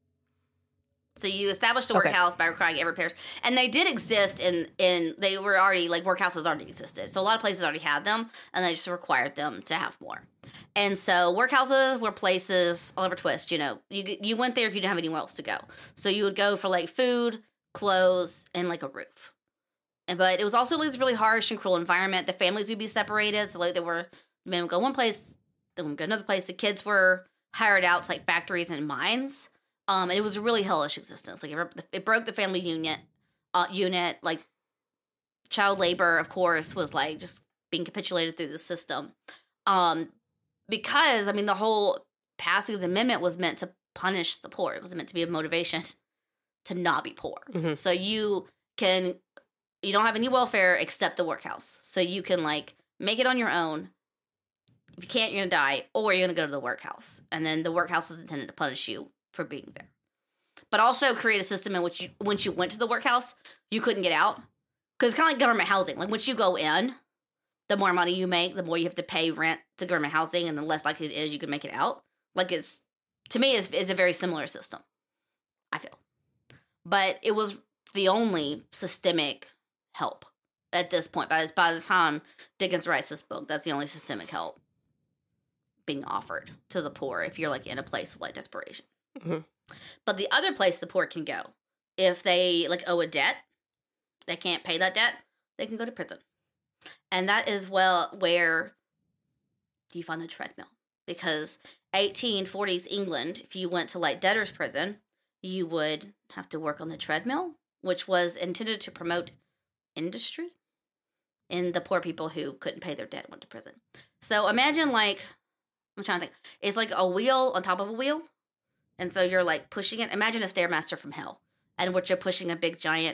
So you established a Okay. workhouse by requiring every parish, and they did exist in in they were already like workhouses already existed. So a lot of places already had them, and they just required them to have more. And so workhouses were places all over Twist. You know, you you went there if you didn't have anywhere else to go. So you would go for like food, clothes, and like a roof. And but it was also like this really harsh and cruel environment. The families would be separated, so like they were men would go one place, then would go another place. The kids were hired out to like factories and mines. Um, and it was a really hellish existence. Like it, it broke the family unit. Uh, unit like child labor, of course, was like just being capitulated through the system. Um, because I mean, the whole passing of the amendment was meant to punish the poor. It was meant to be a motivation to not be poor. Mm-hmm. So you can, you don't have any welfare except the workhouse. So you can like make it on your own. If you can't, you're gonna die, or you're gonna go to the workhouse, and then the workhouse is intended to punish you for being there, but also create a system in which you, once you went to the workhouse, you couldn't get out, because it's kind of like government housing. Like once you go in, the more money you make, the more you have to pay rent to government housing, and the less likely it is you can make it out. Like it's, to me, it's, it's a very similar system, I feel, but it was the only systemic help at this point. By, by the time Dickens writes this book, that's the only systemic help being offered to the poor if you're like in a place of like desperation. Mm-hmm. But the other place the poor can go, if they like owe a debt, they can't pay that debt, they can go to prison. And that is well where do you find the treadmill? Because eighteen forties England, if you went to like debtor's prison, you would have to work on the treadmill, which was intended to promote industry in the poor people who couldn't pay their debt and went to prison. So imagine like, I'm trying to think, it's like a wheel on top of a wheel. And so you're like pushing it. Imagine a Stairmaster from hell, and what you're pushing a big giant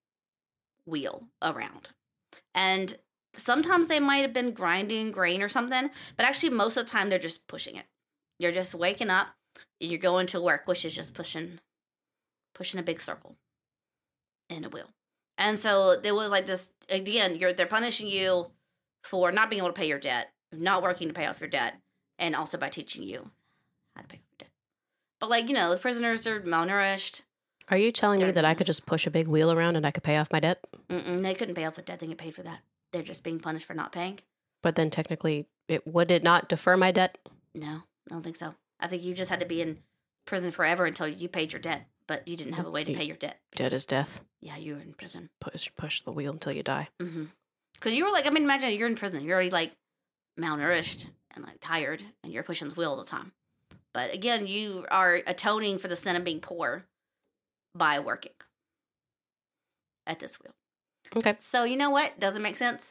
wheel around. And sometimes they might have been grinding grain or something, but actually most of the time they're just pushing it. You're just waking up and you're going to work, which is just pushing, pushing a big circle in a wheel. And so there was like this, again, you're they're punishing you for not being able to pay your debt, not working to pay off your debt, and also by teaching you how to pay off your debt. But, like, you know, the prisoners are malnourished. Are you telling me They're that I could nice. just push a big wheel around and I could pay off my debt? Mm-mm, they couldn't pay off the debt. They get paid for that. They're just being punished for not paying. But then technically, it would it not defer my debt? No, I don't think so. I think you just had to be in prison forever until you paid your debt, but you didn't have a way to You- pay your debt. Debt because- is death. Yeah, you were in prison. Push push the wheel until you die. Mm-hmm. Because you were like, I mean, imagine you're in prison. You're already like malnourished and like tired, and you're pushing the wheel all the time. But again, you are atoning for the sin of being poor by working at this wheel. Okay. So you know what? Doesn't make sense.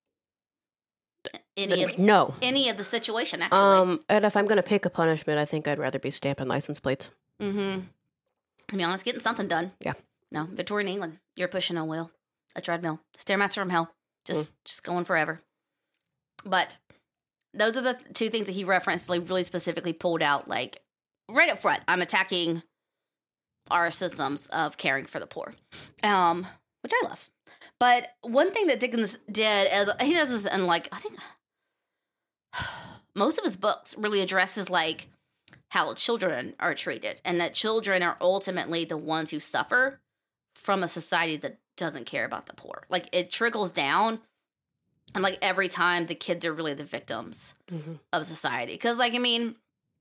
Any of No. any of the situation actually. Um, and if I'm going to pick a punishment, I think I'd rather be stamping license plates. Mm-hmm. To be honest, getting something done. Yeah. No, Victorian England, you're pushing a wheel, a treadmill, stairmaster from hell, just Mm. just going forever. But those are the two things that he referenced, like really specifically pulled out, like right up front. I'm attacking our systems of caring for the poor, um, which I love. But one thing that Dickens did, is he does this in like I think most of his books really addresses like how children are treated, and that children are ultimately the ones who suffer from a society that doesn't care about the poor. Like it trickles down, and like every time the kids are really the victims Mm-hmm. of society. Because like I mean,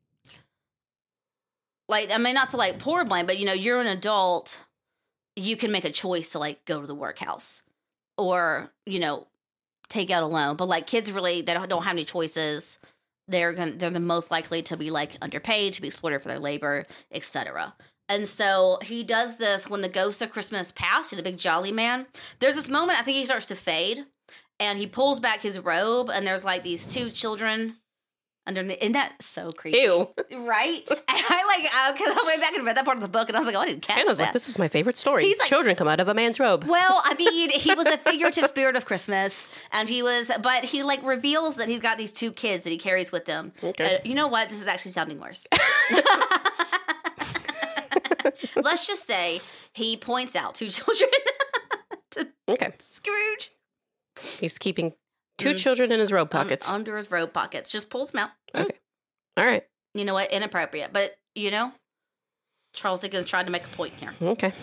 like I mean not to like poor blame, but you know you're an adult, you can make a choice to like go to the workhouse or you know take out a loan. But like kids really they don't, don't have any choices. They're gonna they're the most likely to be like underpaid, to be exploited for their labor, et cetera. And so he does this when the ghost of Christmas Past, the big jolly man. There's this moment I think he starts to fade, and he pulls back his robe, and there's like these two children underneath. Isn't that so creepy? Ew. Right? And I like because I went back and read that part of the book, and I was like, oh, I didn't catch And I was that. like, this is my favorite story. He's like- Children come out of a man's robe. Well, I mean, he was a figurative spirit of Christmas, and he was, but he like reveals that he's got these two kids that he carries with him. Okay. Uh, you know what? This is actually sounding worse. Let's just say he points out two children to Okay. Scrooge He's keeping two Mm. children in his robe un- pockets. under his robe pockets. Just pulls them out. Mm. Okay. All right. You know what? Inappropriate, but you know, Charles Dickens tried to make a point here. Okay.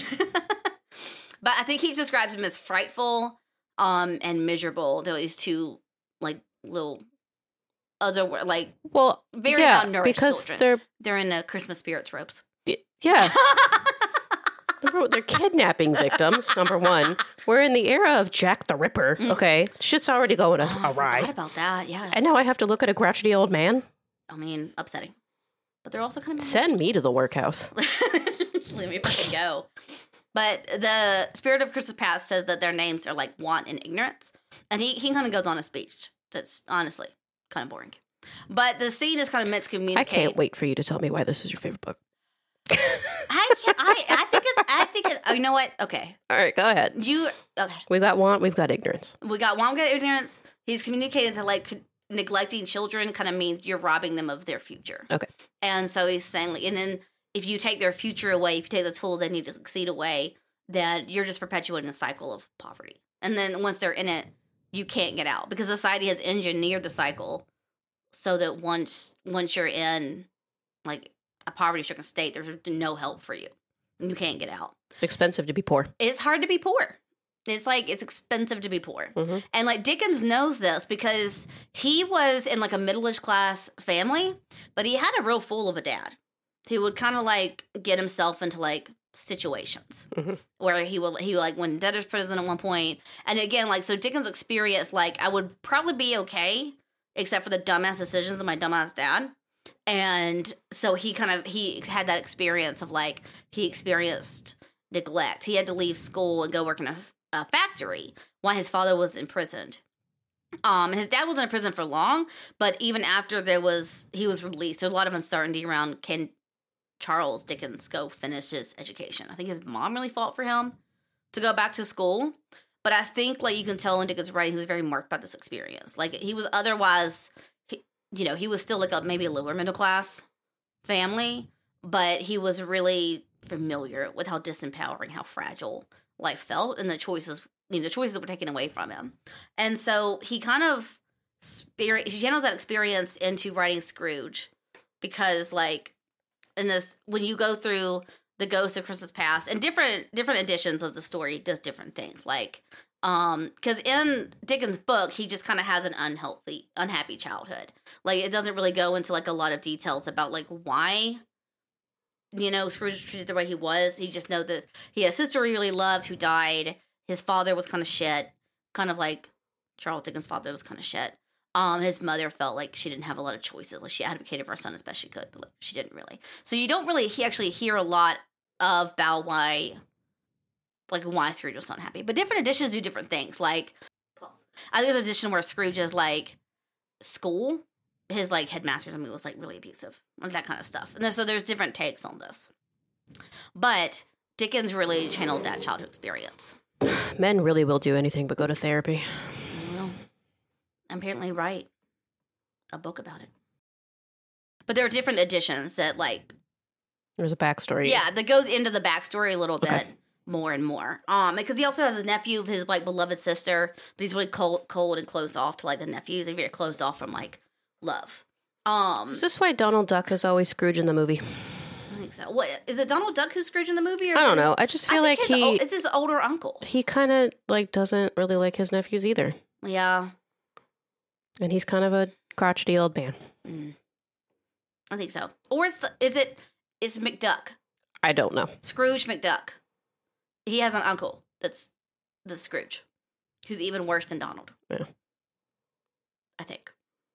But I think he describes them as frightful um, and miserable. They're these two, like, little other, like, Well, very yeah, malnourished because children. they're They're in the Christmas spirits robes. yeah, they're, they're kidnapping victims. Number one, we're in the era of Jack the Ripper. Okay, shit's already going Oh, I awry, forgot about that. Yeah. and now I have to look at a grouchy old man. I mean, upsetting. But they're also kind of Send me to the workhouse. let me fucking go. But the spirit of Christmas Past says that their names are like want and ignorance. And he, he kind of goes on a speech that's honestly kind of boring. But the scene is kind of meant to communicate. I can't wait for you to tell me why this is your favorite book. I can't, I, I think it's, I think it's, oh, you know what? Okay. All right, go ahead. You, okay. We got want, we've got ignorance. We got want, we got ignorance. He's communicating to like neglecting children kind of means you're robbing them of their future. Okay. And so he's saying, like, and then if you take their future away, if you take the tools they need to succeed away, then you're just perpetuating a cycle of poverty. And then once they're in it, you can't get out because society has engineered the cycle so that once once you're in like a poverty-stricken state, there's no help for you. And you can't get out. Expensive to be poor. It's hard to be poor. It's like it's expensive to be poor. Mm-hmm. And like Dickens knows this because he was in like a middle-ish class family, but he had a real fool of a dad. He would kind of like get himself into like situations Mhm. where he would he like went in debtor's prison at one point. And again, like so Dickens experienced like I would probably be okay except for the dumbass decisions of my dumbass dad. And so he kind of he had that experience of like he experienced neglect. He had to leave school and go work in a, a factory while his father was imprisoned. Um, and his dad wasn't in prison for long, but even after there was he was released, there's a lot of uncertainty around can Charles Dickens go finish his education. I think his mom really fought for him to go back to school. But I think like you can tell in Dickens' writing, he was very marked by this experience. Like he was otherwise, he, you know, he was still like a maybe a lower middle class family, but he was really familiar with how disempowering, how fragile life felt, and the choices, you know, the choices that were taken away from him. And so he kind of spirit. She channels that experience into writing Scrooge because, like, in this, when you go through the Ghost of Christmas Past and different different editions of the story, does different things. Like, um, because in Dickens' book, he just kind of has an unhealthy, unhappy childhood. Like, it doesn't really go into like a lot of details about like why. You know, Scrooge was treated the way he was. He just knows that he had a sister he really loved who died. His father was kind of shit. Kind of like Charles Dickens' father was kind of shit. Um, his mother felt like she didn't have a lot of choices. Like, she advocated for her son as best she could, but like, she didn't really. So you don't really he actually hear a lot of about why, like, why Scrooge was so unhappy. But different editions do different things. Like, I think there's an edition where Scrooge is, like, school. His, like, headmaster or something was, like, really abusive. Like, that kind of stuff. And so there's different takes on this. But Dickens really channeled that childhood experience. Men really will do anything but go to therapy. They will. And apparently write a book about it. But there are different editions that, like... There's a backstory. Yeah, that goes into the backstory a little bit. Okay. More and more. Um, because he also has a nephew of his, like, beloved sister. But he's really cold, cold and closed off to, like, the nephews. He's very closed off from, like, love. Um, Is this why Donald Duck is always Scrooge in the movie? I think so. What is it? Donald Duck who's Scrooge in the movie? Or I don't know. I just feel I like think his he o- it's his older uncle. he kind of like doesn't really like his nephews either, Yeah, and he's kind of a crotchety old man. mm. I think so. Or is the, is it? It's McDuck. I don't know. Scrooge McDuck. He has an uncle that's the Scrooge, who's even worse than Donald. Yeah. I think.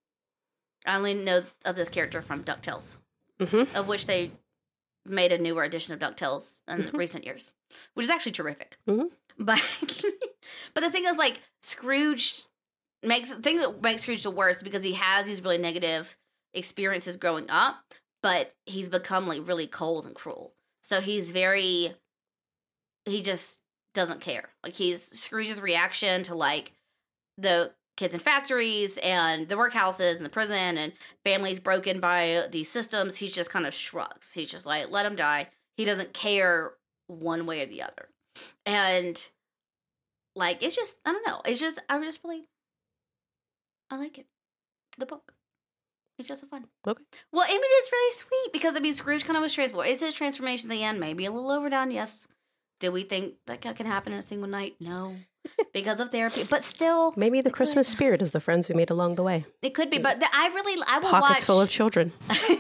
I only know of this character from DuckTales, Mm-hmm. of which they made a newer edition of DuckTales in Mhm. recent years, which is actually terrific. Mhm. But but the thing is, like, Scrooge makes things that make Scrooge the worst because he has these really negative experiences growing up, but he's become like really cold and cruel. So he's very he just doesn't care. Like, he's Scrooge's reaction to like the kids in factories and the workhouses and the prison and families broken by these systems. He just kind of shrugs. He's just like, let him die. He doesn't care one way or the other. And like, it's just, I don't know. It's just, I just really, I like it. The book. It's just fun. Okay. Well, I mean, it's really sweet because, I mean, Scrooge kind of was transformed. Is his transformation at the end maybe a little overdone? Yes. Do we think that can happen in a single night? No. Because of therapy. But still. Maybe the it Christmas could. spirit is the friends we made along the way. It could be. But the, I really, I will Pockets watch. full of children.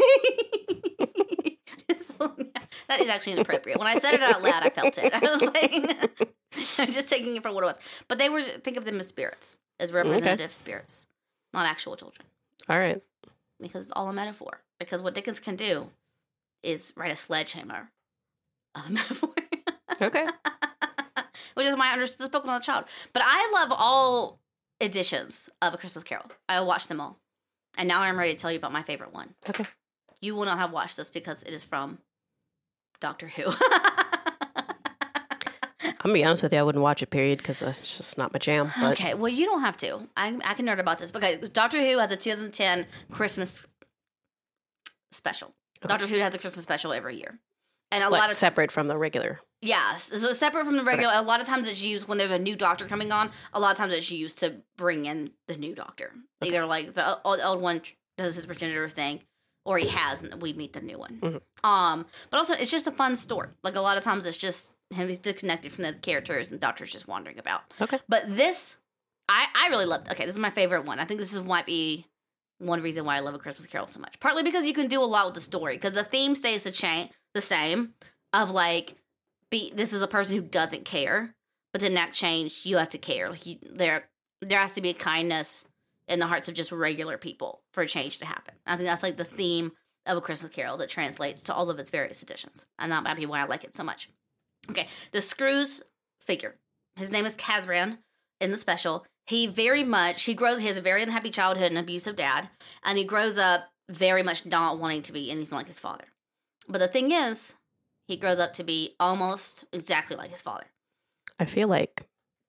That is actually inappropriate. When I said it out loud, I felt it. I was like, I'm just taking it for what it was. But they were, think of them as spirits, as representative okay. spirits, not actual children. All right. Because it's all a metaphor. Because what Dickens can do is write a sledgehammer of a metaphor. Okay. Which is why I understood this book when I was a child. But I love all editions of A Christmas Carol. I watched them all. And now I'm ready to tell you about my favorite one. Okay. You will not have watched this because it is from Doctor Who. I'm gonna be honest with you, I wouldn't watch it, period, because it's just not my jam. But. Okay, well, you don't have to. I, I can nerd about this. Because Doctor Who has a two thousand ten Christmas special. Okay. Doctor Who has a Christmas special every year. And it's a like lot of separate from the regular. Yes, so it's separate from the regular. Okay. A lot of times it's used when there's a new doctor coming on. A lot of times it's used to bring in the new doctor. Okay. Either like the old, old one does his progenitor thing, or he has, and we meet the new one. Mm-hmm. Um, but also it's just a fun story. Like a lot of times it's just him. He's disconnected from the characters, and Doctor's just wandering about. Okay. But this, I I really loved. Okay, this is my favorite one. I think this is might be one reason why I love A Christmas Carol so much. Partly because you can do a lot with the story because the theme stays the chain the same of like. Be this is a person who doesn't care, but to enact change, you have to care. Like you, there, there has to be a kindness in the hearts of just regular people for change to happen. I think that's like the theme of A Christmas Carol that translates to all of its various editions, and that might be why I like it so much. Okay, the Scrooge figure. His name is Kazran in the special. He very much he grows. He has a very unhappy childhood and abusive dad, and he grows up very much not wanting to be anything like his father. But the thing is. He grows up to be almost exactly like his father. I feel like.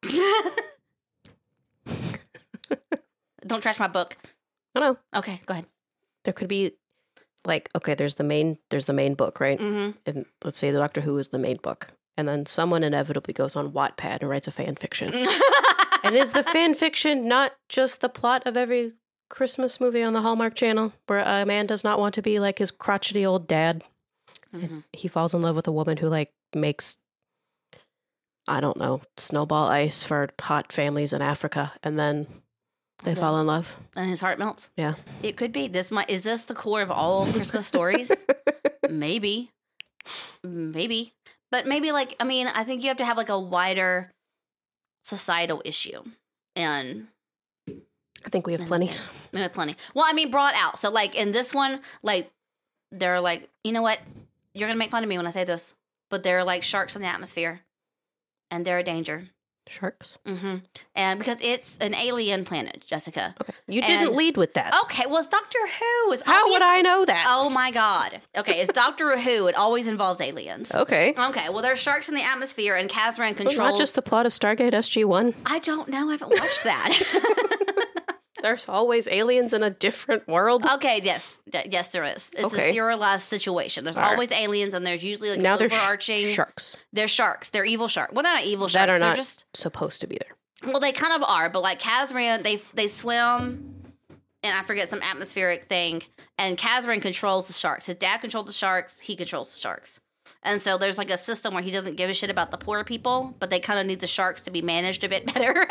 Don't trash my book. Oh, no. Okay, go ahead. There could be, like, okay, there's the main, there's the main book, right? Mm-hmm. And let's say the Doctor Who is the main book, and then someone inevitably goes on Wattpad and writes a fan fiction. And is the fan fiction not just the plot of every Christmas movie on the Hallmark Channel where a man does not want to be like his crotchety old dad. Mm-hmm. And he falls in love with a woman who like makes, I don't know, snowball ice for hot families in Africa, and then they Okay. fall in love. And his heart melts. Yeah. It could be. This might is this the core of all Christmas stories? Maybe. Maybe. But maybe like I mean, I think you have to have like a wider societal issue. And I think we have plenty. we have plenty. Well, I mean brought out. So like in this one, like they're like, you know what? You're gonna make fun of me when I say this. But they're like sharks in the atmosphere. And they're a danger. Sharks. Mm-hmm. And because it's an alien planet, Jessica. Okay. You didn't And- lead with that. Okay, well, it's Doctor Who. It's How would obvious- I know that? Oh my God. Okay, it's Doctor Who. It always involves aliens. Okay. Okay, well, there's sharks in the atmosphere, and Kazran So controls. not just the plot of Stargate S G one. I don't know. I haven't watched that. There's always aliens in a different world. Okay, yes, Th- yes, there is. It's Okay. a serialized situation. There's All right. always aliens, and there's usually like now an they're sh- overarching. sharks They're sharks. They're evil sharks. Well, they're not evil that sharks. are They're not just supposed to be there. well, they kind of are, but like Kazran, they they swim. And I forget some atmospheric thing. And Kazran controls the sharks. His dad controls the sharks. He controls the sharks. And so there's like a system where he doesn't give a shit about the poor people, but they kind of need the sharks to be managed a bit better.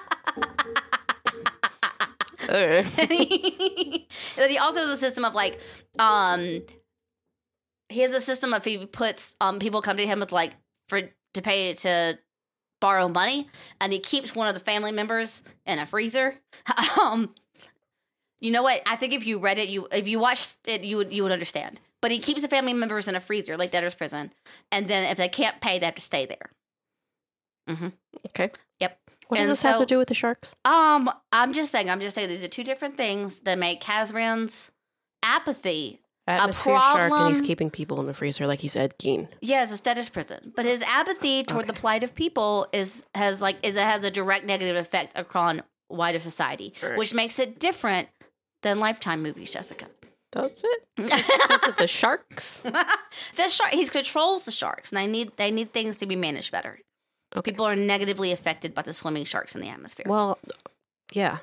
Uh, But he also has a system of like, um, he has a system of he puts um people come to him with like for to pay to borrow money, and he keeps one of the family members in a freezer. um, you know what? I think if you read it, you if you watched it, you would you would understand. But he keeps the family members in a freezer, like debtor's prison, and then if they can't pay, they have to stay there. Mm-hmm. okay. Yep. What does And this have so- to do with the sharks? Um, I'm just saying, I'm just saying these are two different things that make Kazran's apathy. Atmosphere shark, and he's problem- keeping people in the freezer like he's Ed Gein. Yeah, it's a debtor's prison. But his apathy toward the Okay. plight of people is has like is it has a direct negative effect upon wider society, Right. which makes it different than Lifetime movies, Jessica. Does it? Because of the sharks? the shark he controls the sharks, and they need they need things to be managed better. Okay. People are negatively affected by the swimming sharks in the atmosphere. Well, yeah.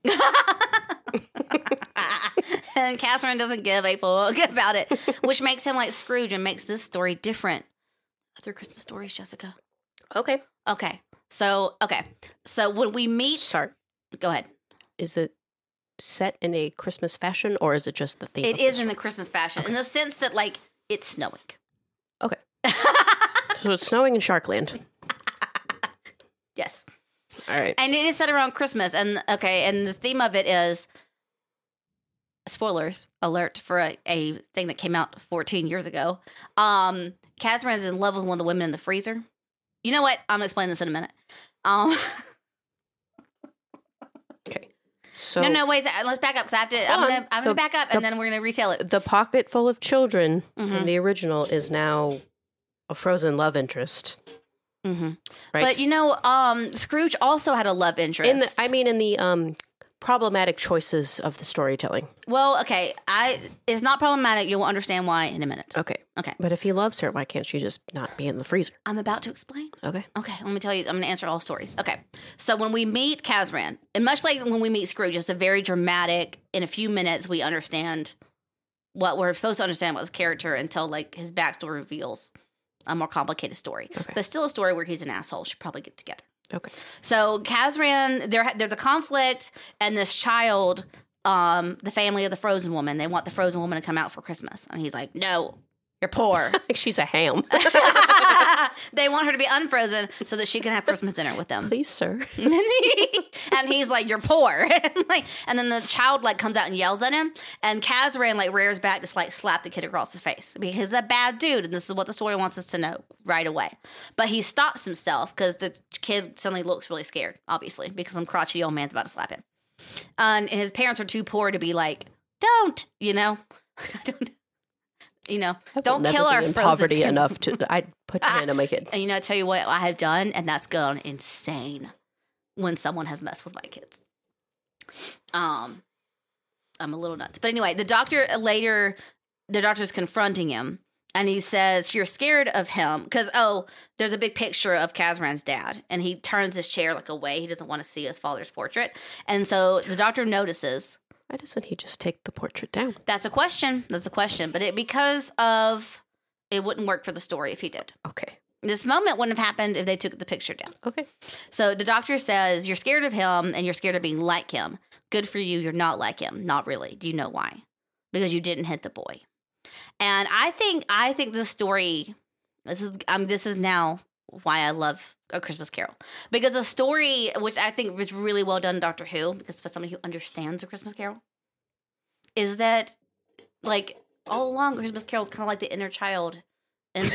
And Catherine doesn't give a fuck about it, which makes him like Scrooge and makes this story different. Other Christmas stories, Jessica. Okay. Okay, so okay, so when we meet, Sorry. go ahead. Is it set in a Christmas fashion, or is it just the theme? It of is the in the story? Christmas fashion, in the sense that like it's snowing. Okay. So it's snowing in Sharkland. Yes, All right. and it is set around Christmas, and okay, and the theme of it is spoilers alert for a, a thing that came out fourteen years ago. Um, Catherine is in love with one of the women in the freezer. You know what? I'm gonna explain this in a minute. Um, Okay. So no, no, wait. Let's back up because I have to. I'm Hold gonna, on. I'm gonna The- back up, the- and then we're gonna retell it. the pocket full of children Mhm. in the original is now a frozen love interest, Mm-hmm. right? But you know, um, Scrooge also had a love interest. in the, I mean, in the um, problematic choices of the storytelling. well, okay, I it's not problematic. You'll understand why in a minute. Okay. Okay. But if he loves her, why can't she just not be in the freezer? I'm about to explain. Okay. Okay, let me tell you. I'm going to answer all stories. Okay, so when we meet Kazran, and much like when we meet Scrooge, it's a very dramatic. In a few minutes, we understand what we're supposed to understand about his character until like his backstory reveals a more complicated story. Okay. But still a story where he's an asshole. Should probably get together. Okay. So Kazran, there there's a conflict, and this child, um, the family of the frozen woman, they want the frozen woman to come out for Christmas, and he's like, no. You're poor. Like she's a ham. They want her to be unfrozen so that she can have Christmas dinner with them. Please, sir. And he's like, "You're poor." And like, and then the child like comes out and yells at him, and Kazran like rears back to like slap the kid across the face because he's a bad dude, and this is what the story wants us to know right away. But he stops himself because the kid suddenly looks really scared, obviously, because some crotchety old man's about to slap him, and his parents are too poor to be like, "Don't," you know, don't. You know, I will don't never kill be our in frozen poverty kid. enough to. I'd put you in and make it. And you know, I tell you what I have done, and that's gone insane when someone has messed with my kids. Um, I'm a little nuts, but anyway, the doctor later, the doctor's confronting him, and he says, "You're scared of him because oh, there's a big picture of Kazran's dad, and he turns his chair like away. He doesn't want to see his father's portrait, and so the doctor notices Why doesn't he just take the portrait down? That's a question. That's a question. But it because of it wouldn't work for the story if he did. Okay. This moment wouldn't have happened if they took the picture down. Okay. So the doctor says, you're scared of him and you're scared of being like him. Good for you. You're not like him. Not really. Do you know why? Because you didn't hit the boy. And I think I think this story, this is um, this is now why I love A Christmas Carol. Because a story, which I think was really well done in Doctor Who, because for somebody who understands A Christmas Carol, is that, like, all along, A Christmas Carol is kind of like the inner child. And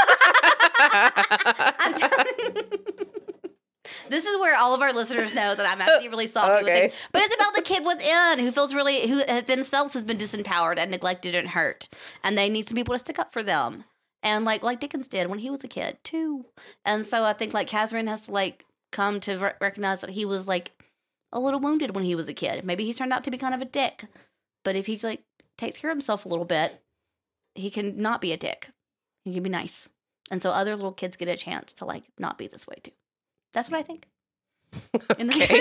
I'm telling this is where all of our listeners know that I'm actually really salty Okay. with it. But it's about the kid within who feels really, who themselves has been disempowered and neglected and hurt. And they need some people to stick up for them. And like like Dickens did when he was a kid, too. And so I think like Kazran has to like come to re- recognize that he was like a little wounded when he was a kid. Maybe he's turned out to be kind of a dick. But if he like takes care of himself a little bit, he can not be a dick. He can be nice. And so other little kids get a chance to like not be this way, too. That's what I think. And Okay.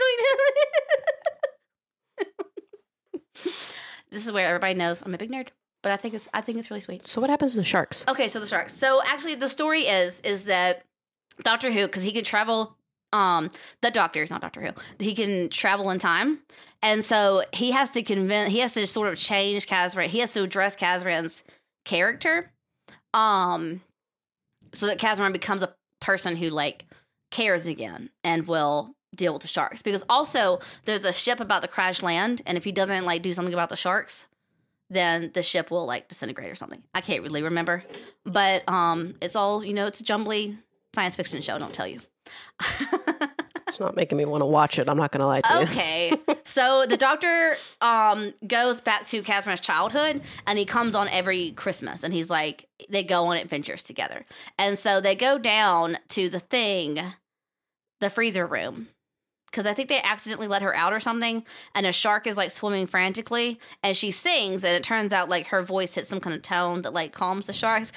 This is where everybody knows I'm a big nerd, but I think it's I think it's really sweet. So what happens to the sharks? Okay, so the sharks. So actually, the story is is that Doctor Who, because he can travel. Um, the Doctor is not Doctor Who. He can travel in time, and so he has to convince. He has to sort of change Kazran. He has to address Kazran's character, um, so that Kazran becomes a person who like cares again and will deal with the sharks. Because also there's a ship about to crash land, and if he doesn't like do something about the sharks, then the ship will like disintegrate or something. I can't really remember, but um, it's all you know. It's a jumbly science fiction show. Don't tell you. It's not making me want to watch it. I'm not going to lie to you. Okay. So the Doctor um, goes back to Kazran's childhood, and he comes on every Christmas, and he's like, they go on adventures together. And so they go down to the thing, the freezer room, because I think they accidentally let her out or something, and a shark is like swimming frantically, and she sings, and it turns out like her voice hits some kind of tone that like calms the sharks.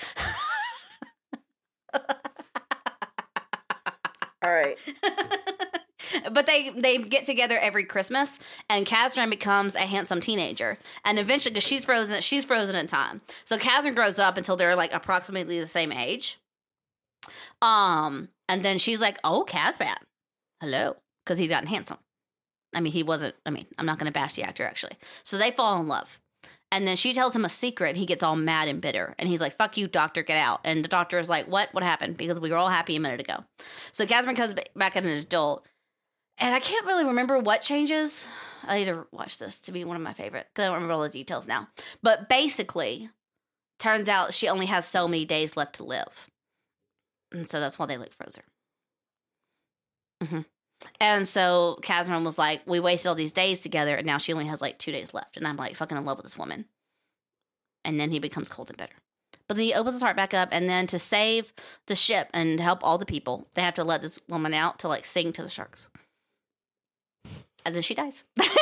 All right. But they they get together every Christmas, and Kazran becomes a handsome teenager, and eventually, because she's frozen, she's frozen in time. So Kazran grows up until they're like approximately the same age. Um, and then she's like, "Oh, Kazran, hello," because he's gotten handsome. I mean, he wasn't. I mean, I'm not going to bash the actor actually. So they fall in love, and then she tells him a secret. He gets all mad and bitter, and he's like, "Fuck you, doctor, get out." And the doctor is like, "What? What happened?" Because we were all happy a minute ago. So Kazran comes back as an adult. And I can't really remember what changes. I need to watch this to be one of my favorite, because I don't remember all the details now. But basically, turns out she only has so many days left to live. And so that's why they like froze her. Mm-hmm. And so Kazran was like, we wasted all these days together, and now she only has like two days left. And I'm like fucking in love with this woman. And then he becomes cold and bitter. But then he opens his heart back up, and then to save the ship and help all the people, they have to let this woman out to like sing to the sharks. And then she dies.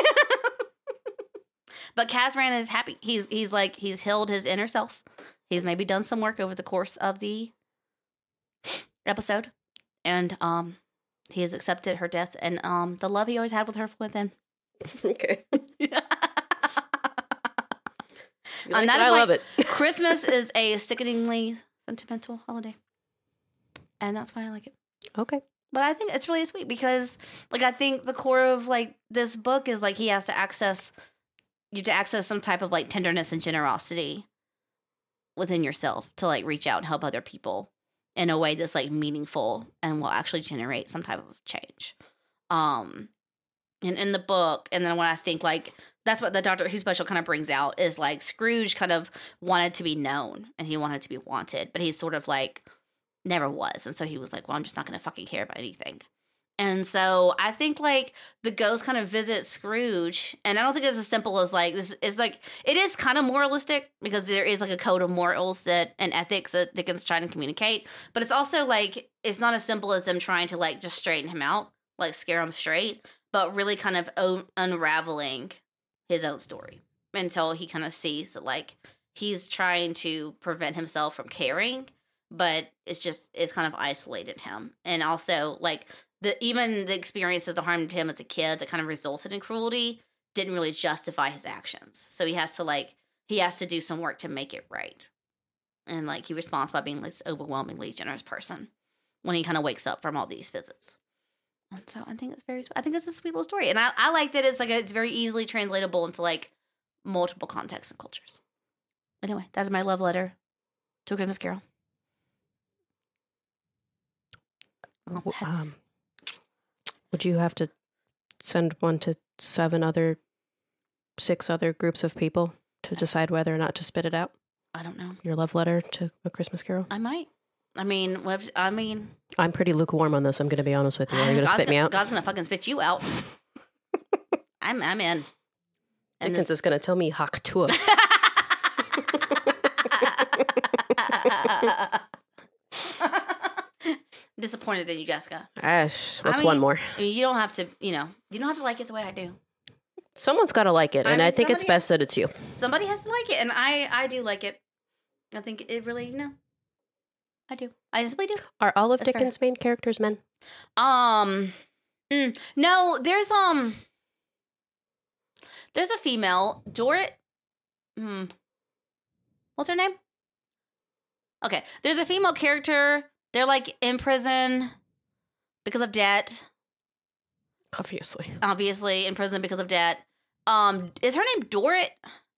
But Kazran is happy. He's he's like he's healed his inner self. He's maybe done some work over the course of the episode, and um, he has accepted her death and um the love he always had with her within. Okay. Yeah. Like And that it, is I why love it. Christmas is a sickeningly sentimental holiday, and that's why I like it. Okay. But I think it's really sweet because, like, I think the core of, like, this book is, like, he has to access, you have to access some type of, like, tenderness and generosity within yourself to, like, reach out and help other people in a way that's, like, meaningful and will actually generate some type of change. Um, and in the book, and then when I think, like, that's what the Doctor Who special kind of brings out is, like, Scrooge kind of wanted to be known and he wanted to be wanted, but he's sort of, like, never was. And so he was like, well, I'm just not going to fucking care about anything. And so I think like the ghost kind of visits Scrooge, and I don't think it's as simple as like this is like it is kind of moralistic because there is like a code of morals that and ethics that Dickens trying to communicate, but it's also like it's not as simple as them trying to like just straighten him out, like scare him straight, but really kind of un- unraveling his own story until he kind of sees that like he's trying to prevent himself from caring, but it's just it's kind of isolated him. And also like the even the experiences that harmed him as a kid that kind of resulted in cruelty didn't really justify his actions. So he has to like he has to do some work to make it right. And like he responds by being this overwhelmingly generous person when he kind of wakes up from all these visits. And so I think it's very I think it's a sweet little story. And I, I like that it's like a, it's very easily translatable into like multiple contexts and cultures. Anyway, that's my love letter to A Christmas Carol. W- Um, would you have to send one to seven other, six other groups of people to decide whether or not to spit it out? I don't know. Your love letter to A Christmas Carol? I might. I mean, web- I mean, I'm pretty lukewarm on this. I'm going to be honest with you. Are you going to God's spit me gonna- out? God's gonna fucking spit you out. I'm I'm in. And Dickens is going to tell me Haktua. Disappointed in you, Jessica. Ash, what's I mean, one more? I mean, you don't have to, you know, you don't have to like it the way I do. Someone's got to like it, I and mean, I think it's somebody- best that it's you. Somebody has to like it, and I I do like it. I think it really, you know, I do. I simply do. Are all of That's fair. Dickens' main characters men? Um, mm, no, there's um, there's a female, Dorrit. Hmm, what's her name? Okay, there's a female character. They're like in prison because of debt. Obviously. Obviously, in prison because of debt. Um, is her name Dorrit?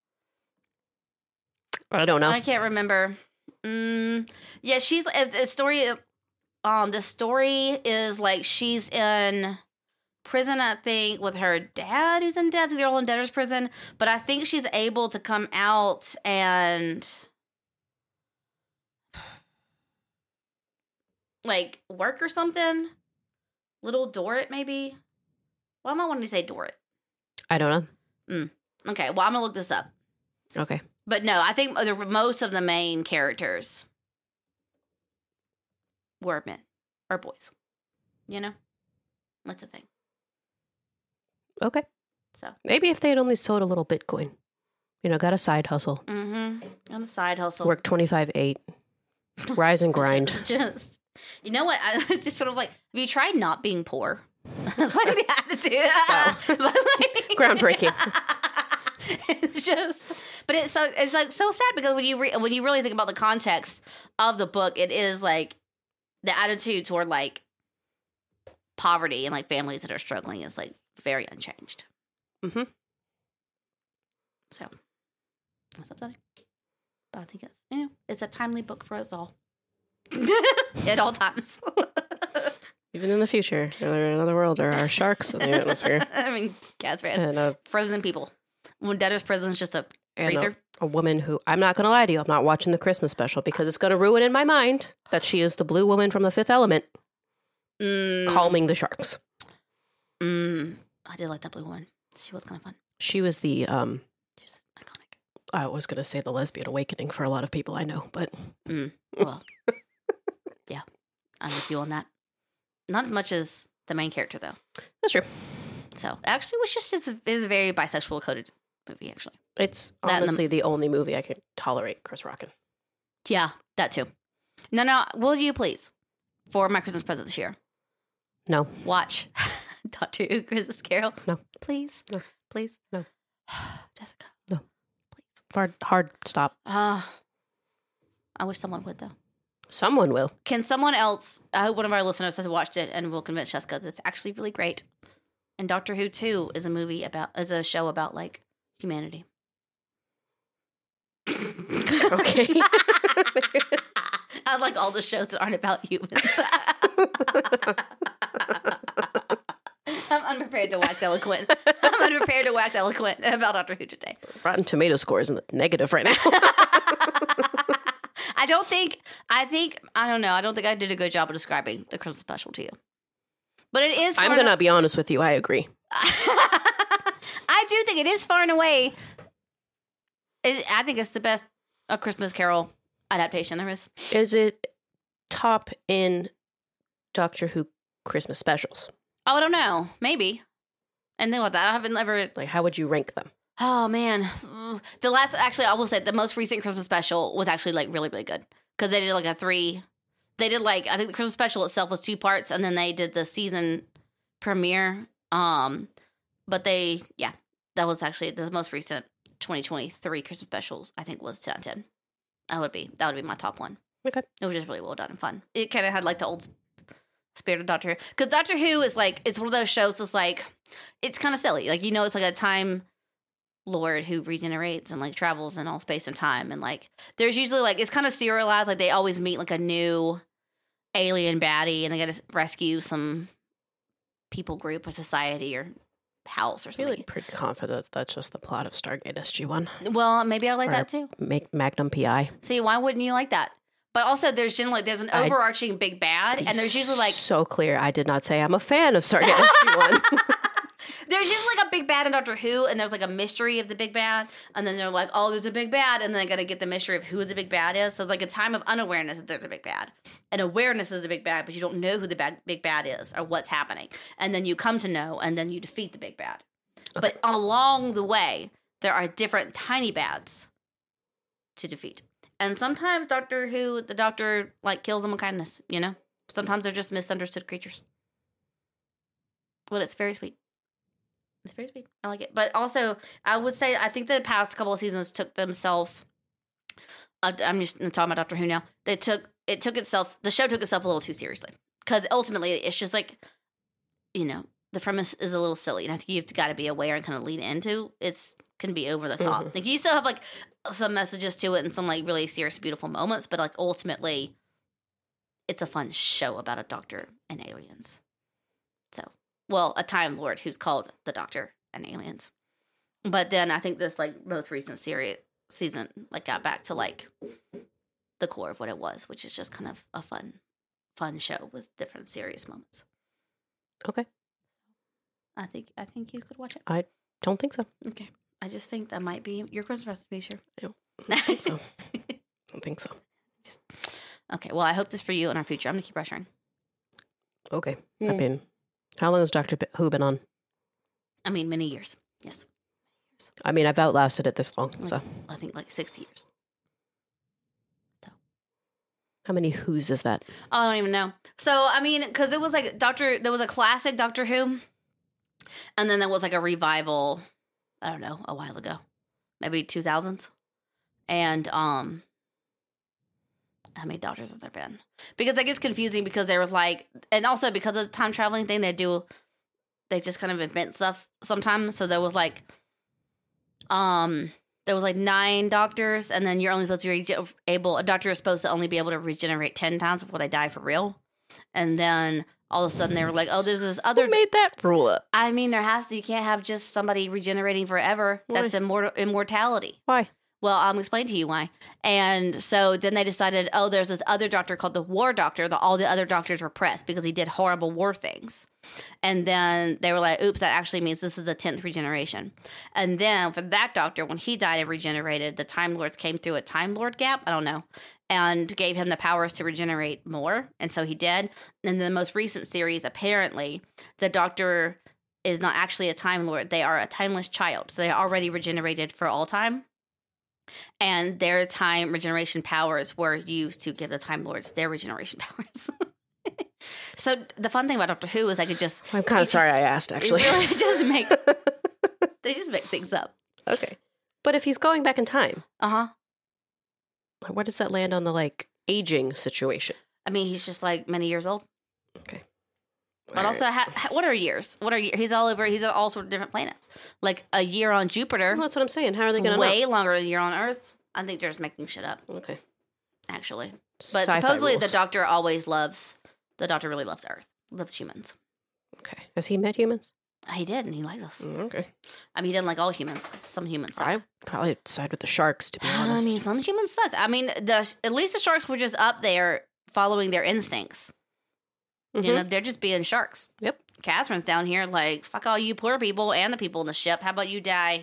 I don't know. I can't remember. Mm, yeah, she's a, a story. Um, the story is like she's in prison, I think, with her dad who's in debt. I think they're all in debtor's prison, but I think she's able to come out and like work or something. Little Dorrit, maybe. Why am I wanting to say Dorrit? I don't know. Okay, well, I'm gonna look this up. Okay. But no, I think the, most of the main characters were men or boys. You know? That's the thing. Okay. So. Maybe if they had only sold a little Bitcoin. You know, got a side hustle. Mm-hmm. On the side hustle. Work twenty-five eight. Rise and grind. Just, just, you know what? I it's just sort of like, have you tried not being poor? It's like the attitude. Oh. But like, Groundbreaking. It's just, but it's so it's like so sad because when you re- when you really think about the context of the book, it is like the attitude toward like poverty and like families that are struggling is like very unchanged. Mm-hmm. So that's upsetting, but I think it's you know it's a timely book for us all at all times. Even in the future, in another world, there are sharks in the atmosphere. I mean, cats, man, And a, frozen people. When debtor's prison is just a and freezer. a, a woman who, I'm not going to lie to you, I'm not watching the Christmas special because it's going to ruin in my mind that she is the blue woman from the Fifth Element Mm, calming the sharks. mm, I did like that blue one. She was kind of fun. She was the, um, She's iconic. I was going to say the lesbian awakening for a lot of people I know, but Mm, well, yeah, I'm with you on that. Not as much as the main character, though. that's true. So, actually, it was just is a, is a very bisexual coded movie, actually. It's That and the- honestly the only movie I could tolerate Chris Rock in. Yeah, that too. No, no, will you please, for my Christmas present this year, No. watch Doctor Who Christmas Carol? No. Please? No. Please? No. Jessica? No. Please. Hard, hard stop. Uh, I wish someone would, though. Someone will. Can someone else, I hope one of our listeners has watched it and will convince Jessica that it's actually really great. And Doctor Who two is a movie about, is a show about like humanity. Okay. I like all the shows that aren't about humans. I'm unprepared to wax eloquent. I'm unprepared to wax eloquent about Doctor Who today. Rotten Tomato score is in the negative right now. I don't think, I think, I don't know. I don't think I did a good job of describing the Christmas special to you. But it is. I'm far going to enough- be honest with you. I agree. I do think it is far and away. It, I think it's the best A Christmas Carol adaptation there is. Is it top in Doctor Who Christmas specials? Oh, I don't know. Maybe. And then what? That I haven't ever. Like, how would you rank them? Oh man, Mm. the last actually I will say the most recent Christmas special was actually like really really good because they did like a three. They did like I think the Christmas special itself was two parts, and then they did the season premiere. Um, but they yeah that was actually the most recent twenty twenty-three Christmas special. I think was ten out of ten. That would be that would be my top one. Okay. It was just really well done and fun. It kind of had like the old spirit of Doctor Who, because Doctor Who is like, it's one of those shows that's like, it's kind of silly. Like, you know, it's like a time lord who regenerates and like travels in all space and time, and like there's usually like, it's kind of serialized. Like they always meet like a new alien baddie, and they got to rescue some people group or society or house or I'm something. feeling pretty confident that's just the plot of Stargate S G one. Well, maybe I like Or that too. Make Magnum P I. See, why wouldn't you like that? But also, there's generally there's an I- overarching big bad, and there's usually like so clear. I did not say I'm a fan of Stargate S G one. there's usually like a big bad in Doctor Who, and there's like a mystery of the big bad, and then they're like, oh, there's a big bad, and then they got to get the mystery of who the big bad is. So it's like a time of unawareness that there's a big bad, and awareness is a big bad, but you don't know who the bad, big bad is or what's happening, and then you come to know, and then you defeat the big bad. Okay. But along the way, there are different tiny bads to defeat. And sometimes Doctor Who, the Doctor, like, kills them with kindness, you know? Sometimes they're just misunderstood creatures. But it's very sweet. It's very sweet. I like it. But also, I would say, I think the past couple of seasons took themselves, uh, I'm just talking about Doctor Who now, they took, it took itself, the show took itself a little too seriously. Because ultimately, it's just like, you know, the premise is a little silly. And I think you've got to be aware and kind of lean into it's can be over the top. Mhm. Like, you still have, like, some messages to it and some, like, really serious, beautiful moments. But, like, ultimately, it's a fun show about a doctor and aliens. So, well, a Time Lord who's called the Doctor and aliens. But then I think this, like, most recent series season, like, got back to, like, the core of what it was, which is just kind of a fun, fun show with different serious moments. Okay. I think I think you could watch it. I don't think so. Okay. I just think that might be your Christmas recipe, sure. I don't, I don't think so. I don't think so. Okay, well, I hope this for you in our future. I'm going to keep pressuring. Okay. Mm. I mean, how long has Doctor B- Who been on? I mean, many years. Yes. I mean, I've outlasted it this long, so. I think like sixty years. How many Who's is that? Oh, I don't even know. So, I mean, because it was like Doctor, there was a classic Doctor Who, and then there was like a revival, I don't know, a while ago, maybe two thousands. And, um, how many doctors have there been? Because that gets confusing because there was like, and also because of the time traveling thing, they do, they just kind of invent stuff sometimes. So there was like, um, there was like nine doctors, and then you're only supposed to be rege- able, a doctor is supposed to only be able to regenerate ten times before they die for real. And then all of a sudden they were like, oh, there's this other. Who made that rule up? I mean, there has to, you can't have just somebody regenerating forever. Why? That's immortal, immortality. Why? Well, I'll explain to you why. And so then they decided, oh, there's this other doctor called the War Doctor that all the other doctors were pressed because he did horrible war things. And then they were like, oops, that actually means this is the tenth regeneration. And then for that doctor, when he died and regenerated, the Time Lords came through a Time Lord gap, I don't know, and gave him the powers to regenerate more. And so he did. And in the most recent series, apparently, the doctor is not actually a Time Lord. They are a timeless child. So they are already regenerated for all time. And their time regeneration powers were used to give the Time Lords their regeneration powers. So the fun thing about Doctor Who is I could just... I'm kind of sorry just, I asked, actually. It really just makes... They just make things up. Okay. But if he's going back in time, Uh-huh. where does that land on the, like, aging situation? I mean, he's just like many years old. Okay. But All also, right. ha- ha- what are years? What are years? He's all over... He's on all sorts of different planets. Like a year on Jupiter... Well, that's what I'm saying. How are they going to way longer than a year on Earth. I think they're just making shit up, know? Okay. actually. But Sci-fi supposedly rules. the Doctor always loves... The Doctor really loves Earth. Loves humans. Okay. Has he met humans? He did, and he likes us. Mm, Okay. I mean, he didn't like all humans, because some humans suck. I probably side with the sharks, to be I honest. mean, some humans suck. I mean, the at least the sharks were just up there following their instincts. Mhm. You know, they're just being sharks. Yep. Catherine's down here like, fuck all you poor people and the people in the ship. How about you die?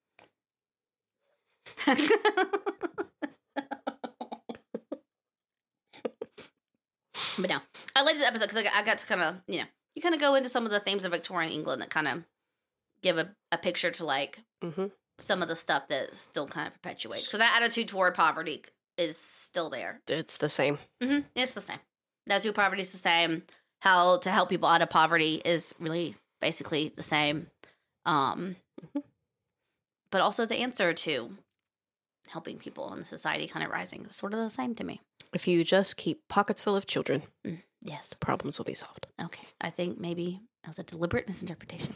But no, I like this episode because I got to kind of, you know, you kind of go into some of the themes of Victorian England that kind of give a, a picture to like Mhm. some of the stuff that still kind of perpetuates. So that attitude toward poverty is still there. It's the same. Mm-hmm. It's the same. That too, poverty is the same. How to help people out of poverty is really basically the same. Um, Mhm. but also the answer to helping people in society kind of rising. It's sort of the same to me. If you just keep pockets full of children, mm, yes, problems will be solved. Okay. I think maybe that was a deliberate misinterpretation.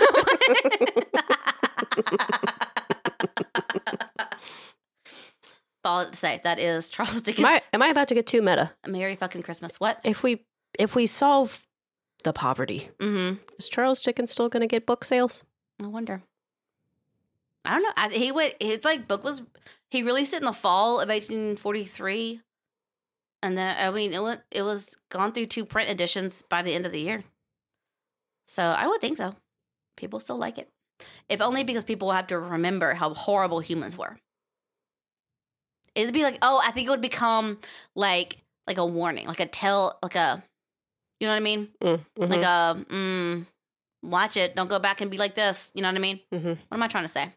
All to say, that is Charles Dickens. Am I, am I about to get too meta? Merry fucking Christmas. What? If we if we solve the poverty, mm-hmm. is Charles Dickens still going to get book sales? I wonder. I don't know. I, he went. His like book was. He released it in the fall of eighteen forty-three, and then I mean it went. It was gone through two print editions by the end of the year. So I would think so. People still like it, if only because people will have to remember how horrible humans were. It'd be like, oh, I think it would become like like a warning, like a tell, like a, you know what I mean? Mm-hmm. Like a, mm, watch it. Don't go back and be like this. You know what I mean? Mm-hmm. What am I trying to say?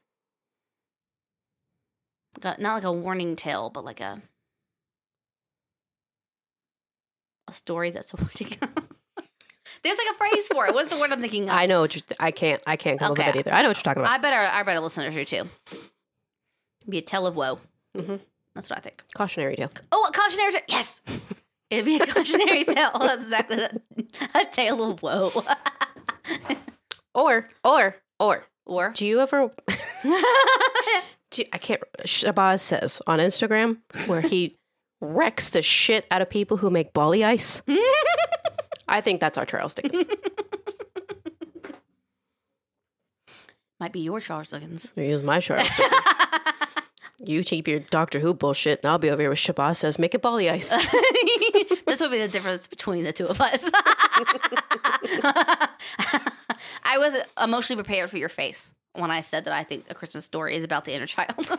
Like a, not like a warning tale, but like a a story that's a warning. There's like a phrase for it. What's the word I'm thinking of? I know. What you're, I can't. I can't come Okay. up with that either. I know what you're talking about. I bet our, I bet our listeners do too. Be a tale of woe. Mm-hmm. That's what I think. Cautionary tale. Oh, a cautionary tale. Yes. It'd be a cautionary tale. That's exactly what, a tale of woe. Or, or, or. Or. Do you ever... do you, I can't... Shabazz says on Instagram where he wrecks the shit out of people who make Bali ice. I think that's our Charles Dickens. Might be your Charles Dickens. Here's my Charles Dickens. You keep your Doctor Who bullshit, and I'll be over here with Shabazz says, make it Bali ice. This would be the difference between the two of us. I was emotionally prepared for your face when I said that I think A Christmas Story is about the inner child.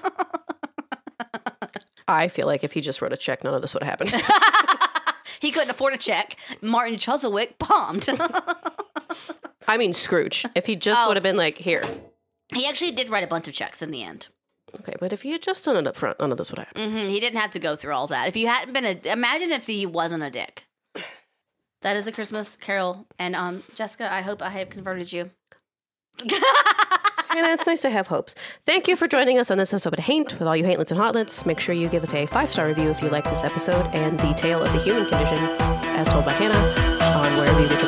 I feel like if he just wrote a check, none of this would have happened. He couldn't afford a check. Martin Chuzzlewit bombed. I mean, Scrooge. If he just Oh. would have been like, here. He actually did write a bunch of checks in the end. Okay, but if he had just done it up front, none of this would have happened. Mm-hmm. He didn't have to go through all that. If you hadn't been a... Imagine if he wasn't a dick. That is A Christmas Carol. And um, Jessica, I hope I have converted you. And it's nice to have hopes. Thank you for joining us on this episode of Haint with all you Haintlets and Hotlets. Make sure you give us a five-star review if you like this episode and the tale of the human condition as told by Hannah on wherever you get